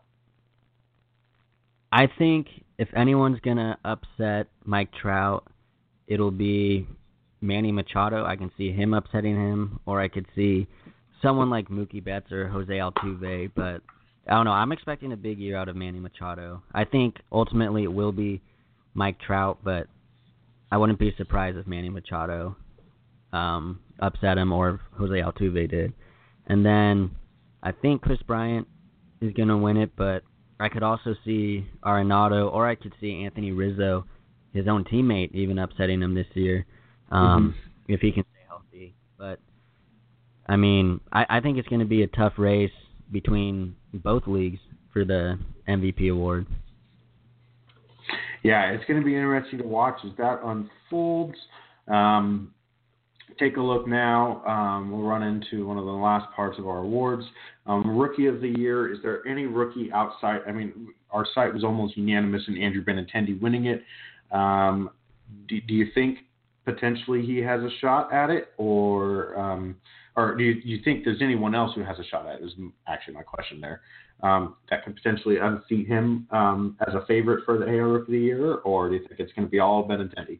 I think if anyone's going to upset Mike Trout, it'll be Manny Machado. I can see him upsetting him, or I could see someone like Mookie Betts or Jose Altuve. But I don't know. I'm expecting a big year out of Manny Machado. I think ultimately it will be Mike Trout, but I wouldn't be surprised if Manny Machado um, upset him or Jose Altuve did. And then I think Chris Bryant is going to win it, but I could also see Arenado, or I could see Anthony Rizzo, his own teammate, even upsetting him this year, um, mm-hmm. if he can stay healthy. But, I mean, I, I think it's going to be a tough race between both leagues for the M V P award. Yeah, it's going to be interesting to watch as that unfolds. Um, take a look now. Um, we'll run into one of the last parts of our awards. Um, rookie of the Year, is there any rookie outside? I mean, our site was almost unanimous in Andrew Benintendi winning it. Um, do, do you think potentially he has a shot at it, or um, or do you, do you think there's anyone else who has a shot at it? Is actually my question there. Um, that could potentially unseat him um, as a favorite for the A L Rookie of the Year, or do you think it's going to be all Benintendi?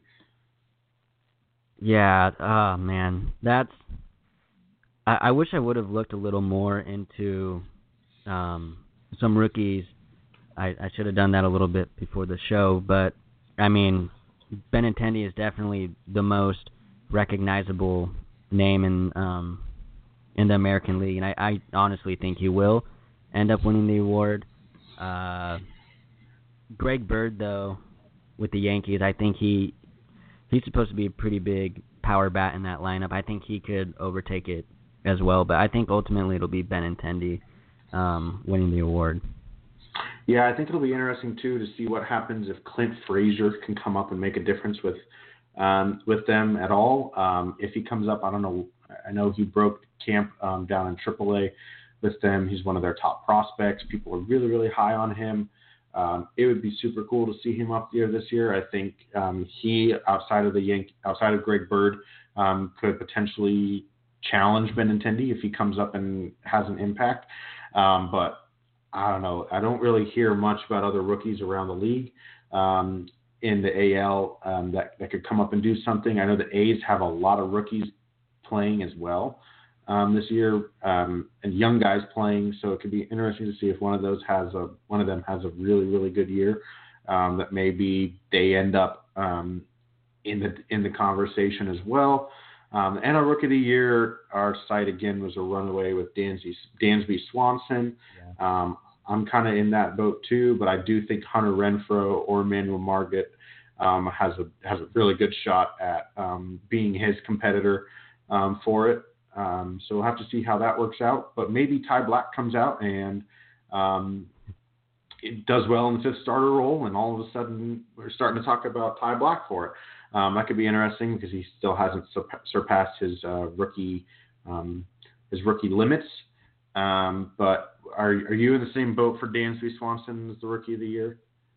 Yeah, oh man, that's. I, I wish I would have looked a little more into um, some rookies. I, I should have done that a little bit before the show, but I mean, Benintendi is definitely the most recognizable name in um, in the American League, and I, I honestly think he will end up winning the award. Uh, Greg Bird, though, with the Yankees, I think he. He's supposed to be a pretty big power bat in that lineup. I think he could overtake it as well, but I think ultimately it'll be Benintendi um, winning the award. Yeah, I think it'll be interesting, too, to see what happens if Clint Frazier can come up and make a difference with um, with them at all. Um, if he comes up, I don't know. I know he broke camp um, down in triple A with them. He's one of their top prospects. People are really, really high on him. Um, it would be super cool to see him up there this year. I think um, he, outside of the Yank, outside of Greg Bird, um, could potentially challenge Benintendi if he comes up and has an impact. Um, but I don't know. I don't really hear much about other rookies around the league um, in the A L um, that, that could come up and do something. I know the A's have a lot of rookies playing as well um, this year, um, and young guys playing. So it could be interesting to see if one of those has a one of them has a really really good year. Um, that maybe they end up um, in the in the conversation as well. Um, and our Rookie of the Year, our site again was a runaway with Dansby, Dansby Swanson. Yeah. Um, I'm kind of in that boat too, but I do think Hunter Renfroe or Emmanuel Marget um, has a has a really good shot at um, being his competitor um, for it. Um, so we'll have to see how that works out. But maybe Ty Black comes out and um, it does well in the fifth starter role, and all of a sudden we're starting to talk about Ty Black for it. Um, that could be interesting because he still hasn't surpassed his uh, rookie um, his rookie limits. Um, but are are you in the same boat for Dansby Swanson as the Rookie of the Year?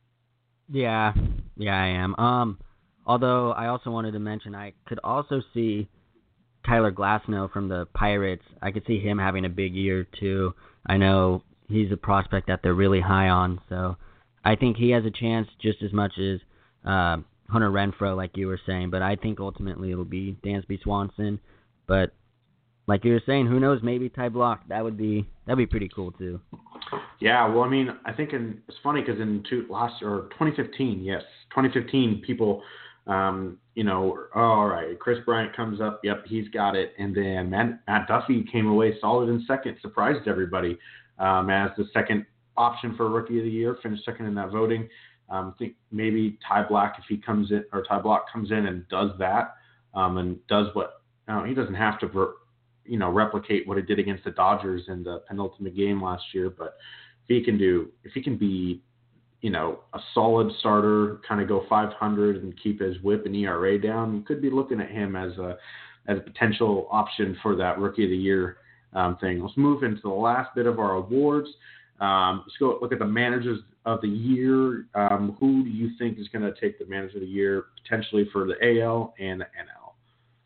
Yeah, yeah, I am. Um, although I also wanted to mention I could also see Tyler Glasnow from the Pirates. I could see him having a big year too. I know he's a prospect that they're really high on, so I think he has a chance just as much as uh, Hunter Renfroe, like you were saying. But I think ultimately it'll be Dansby Swanson. But like you were saying, who knows? Maybe Ty Block. That would be that'd be pretty cool too. Yeah, well, I mean, I think in, it's funny because in two, last or twenty fifteen, yes, twenty fifteen, people, um, you know, oh, all right, Chris Bryant comes up, yep, he's got it, and then Matt, Matt Duffy came away solid in second, surprised everybody um, as the second option for Rookie of the Year, finished second in that voting. Um, I think maybe Ty Block, if he comes in, or Ty Block comes in and does that, um, and does what, no, he doesn't have to. Ver- you know, replicate what he did against the Dodgers in the penultimate game last year. But if he can do, if he can be, you know, a solid starter, kind of go five hundred and keep his whip and E R A down, you could be looking at him as a, as a potential option for that Rookie of the Year um, thing. Let's move into the last bit of our awards. Um, let's go look at the managers of the year. Um, who do you think is going to take the manager of the year potentially for the A L and the N L?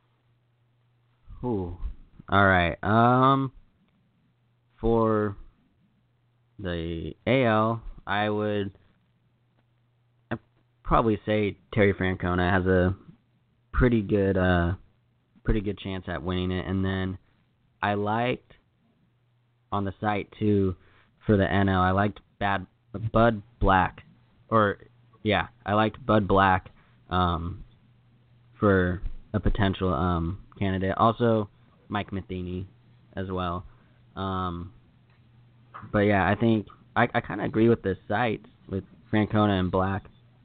Ooh. All right. Um, for the A L, I would I'd probably say Terry Francona has a pretty good, uh, pretty good chance at winning it. And then I liked on the site too for the N L. I liked Bad Bud Black, or yeah, I liked Bud Black um, for a potential um, candidate. Also, Mike Matheny as well. Um, but yeah, I think I, I kind of agree with the sites with Francona and Black.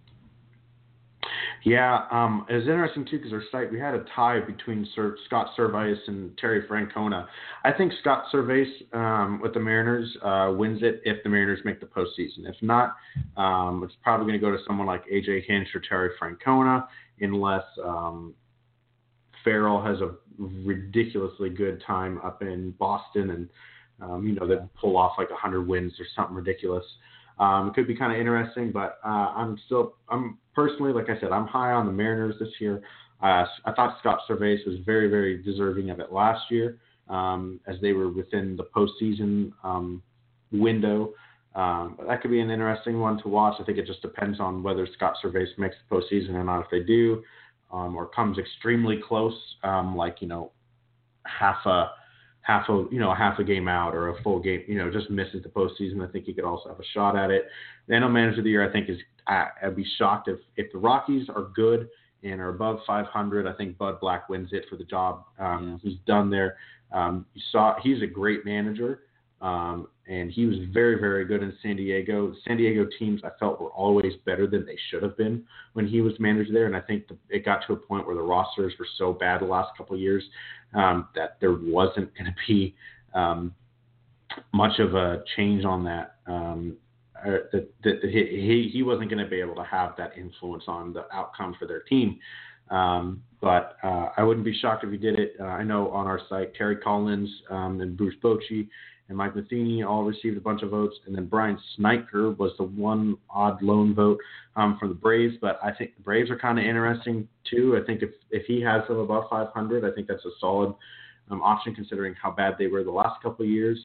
Yeah, um, it was interesting too because our site, we had a tie between Sir, Scott Servais and Terry Francona. I think Scott Servais um, with the Mariners uh, wins it if the Mariners make the postseason. If not, um, it's probably going to go to someone like A J Hinch or Terry Francona unless um, Farrell has a ridiculously good time up in Boston and, um, you know, they pull off like one hundred wins or something ridiculous. Um, it could be kind of interesting, but uh, I'm still, I'm personally, like I said, I'm high on the Mariners this year. Uh, I thought Scott Servais was very, very deserving of it last year um, as they were within the postseason um, window. Um, but that could be an interesting one to watch. I think it just depends on whether Scott Servais makes the postseason or not. If they do, Um, or comes extremely close, um, like, you know, half a, half a, you know, half a game out or a full game, you know, just misses the postseason. I think he could also have a shot at it. The N L Manager of the Year, I think, is, I, I'd be shocked if, if the Rockies are good and are above five hundred. I think Bud Black wins it for the job um, he's done there. Um, you saw he's a great manager. Um, and he was very, very good in San Diego. The San Diego teams, I felt, were always better than they should have been when he was manager there. And I think the, it got to a point where the rosters were so bad the last couple of years um, that there wasn't going to be um, much of a change on that. Um, uh, that, that he, he wasn't going to be able to have that influence on the outcome for their team. Um, but uh, I wouldn't be shocked if he did it. Uh, I know on our site, Terry Collins um, and Bruce Bochy and Mike Matheny all received a bunch of votes. And then Brian Sniker was the one odd lone vote um, for the Braves. But I think the Braves are kind of interesting, too. I think if, if he has them above five hundred, I think that's a solid um, option considering how bad they were the last couple of years.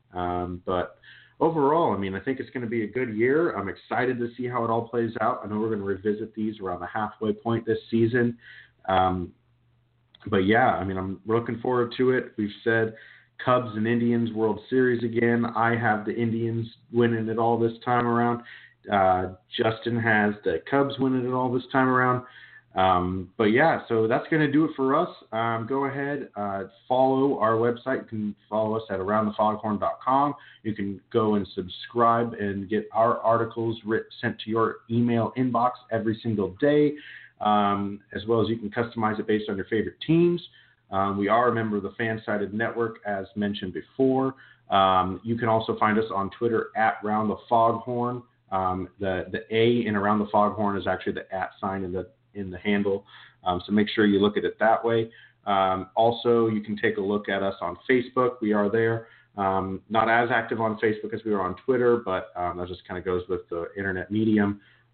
Um, but overall, I mean, I think it's going to be a good year. I'm excited to see how it all plays out. I know we're going to revisit these around the halfway point this season. Um, but, yeah, I mean, I'm looking forward to it. We've said Cubs and Indians World Series again. I have the Indians winning it all this time around. Uh, Justin has the Cubs winning it all this time around. Um, but, yeah, so that's going to do it for us. Um, go ahead, uh, follow our website. You can follow us at around the foghorn dot com. You can go and subscribe and get our articles writ- sent to your email inbox every single day, um, as well as you can customize it based on your favorite teams. Um, we are a member of the Fansided Network, as mentioned before. Um, you can also find us on Twitter at Round the Foghorn. Um, the the A in Around the Foghorn is actually the at sign in the in the handle, um, so make sure you look at it that way. Um, also, you can take a look at us on Facebook. We are there. Um, not as active on Facebook as we are on Twitter, but um, that just kind of goes with the internet medium.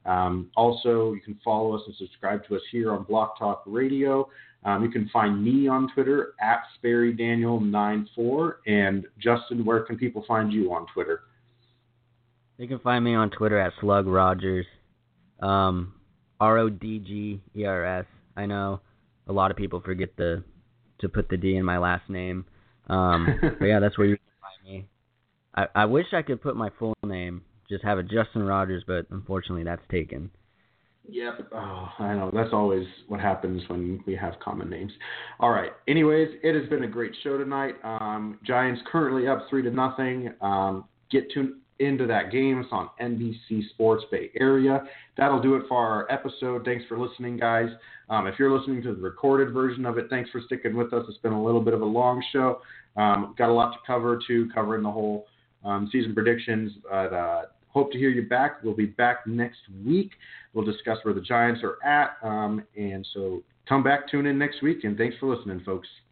Um, also, you can follow us and subscribe to us here on Block Talk Radio. Um, you can find me on Twitter at Sperry Daniel ninety-four. And Justin, where can people find you on Twitter? You can find me on Twitter at Slug Rogers, um, R O D G E R S. I know a lot of people forget the to put the D in my last name. Um, but yeah, that's where you can find me. I, I wish I could put my full name, just have it Justin Rogers, but unfortunately that's taken. Yep. Oh, I know. That's always what happens when we have common names. All right. Anyways, it has been a great show tonight. Um, Giants currently up three to nothing. Um, get tuned into that game. It's on N B C Sports Bay Area. That'll do it for our episode. Thanks for listening, guys. Um, if you're listening to the recorded version of it, thanks for sticking with us. It's been a little bit of a long show. Um, got a lot to cover, too, covering the whole um, season predictions. But uh, hope to hear you back. We'll be back next week. We'll discuss where the Giants are at. Um, and so come back, tune in next week, and thanks for listening, folks.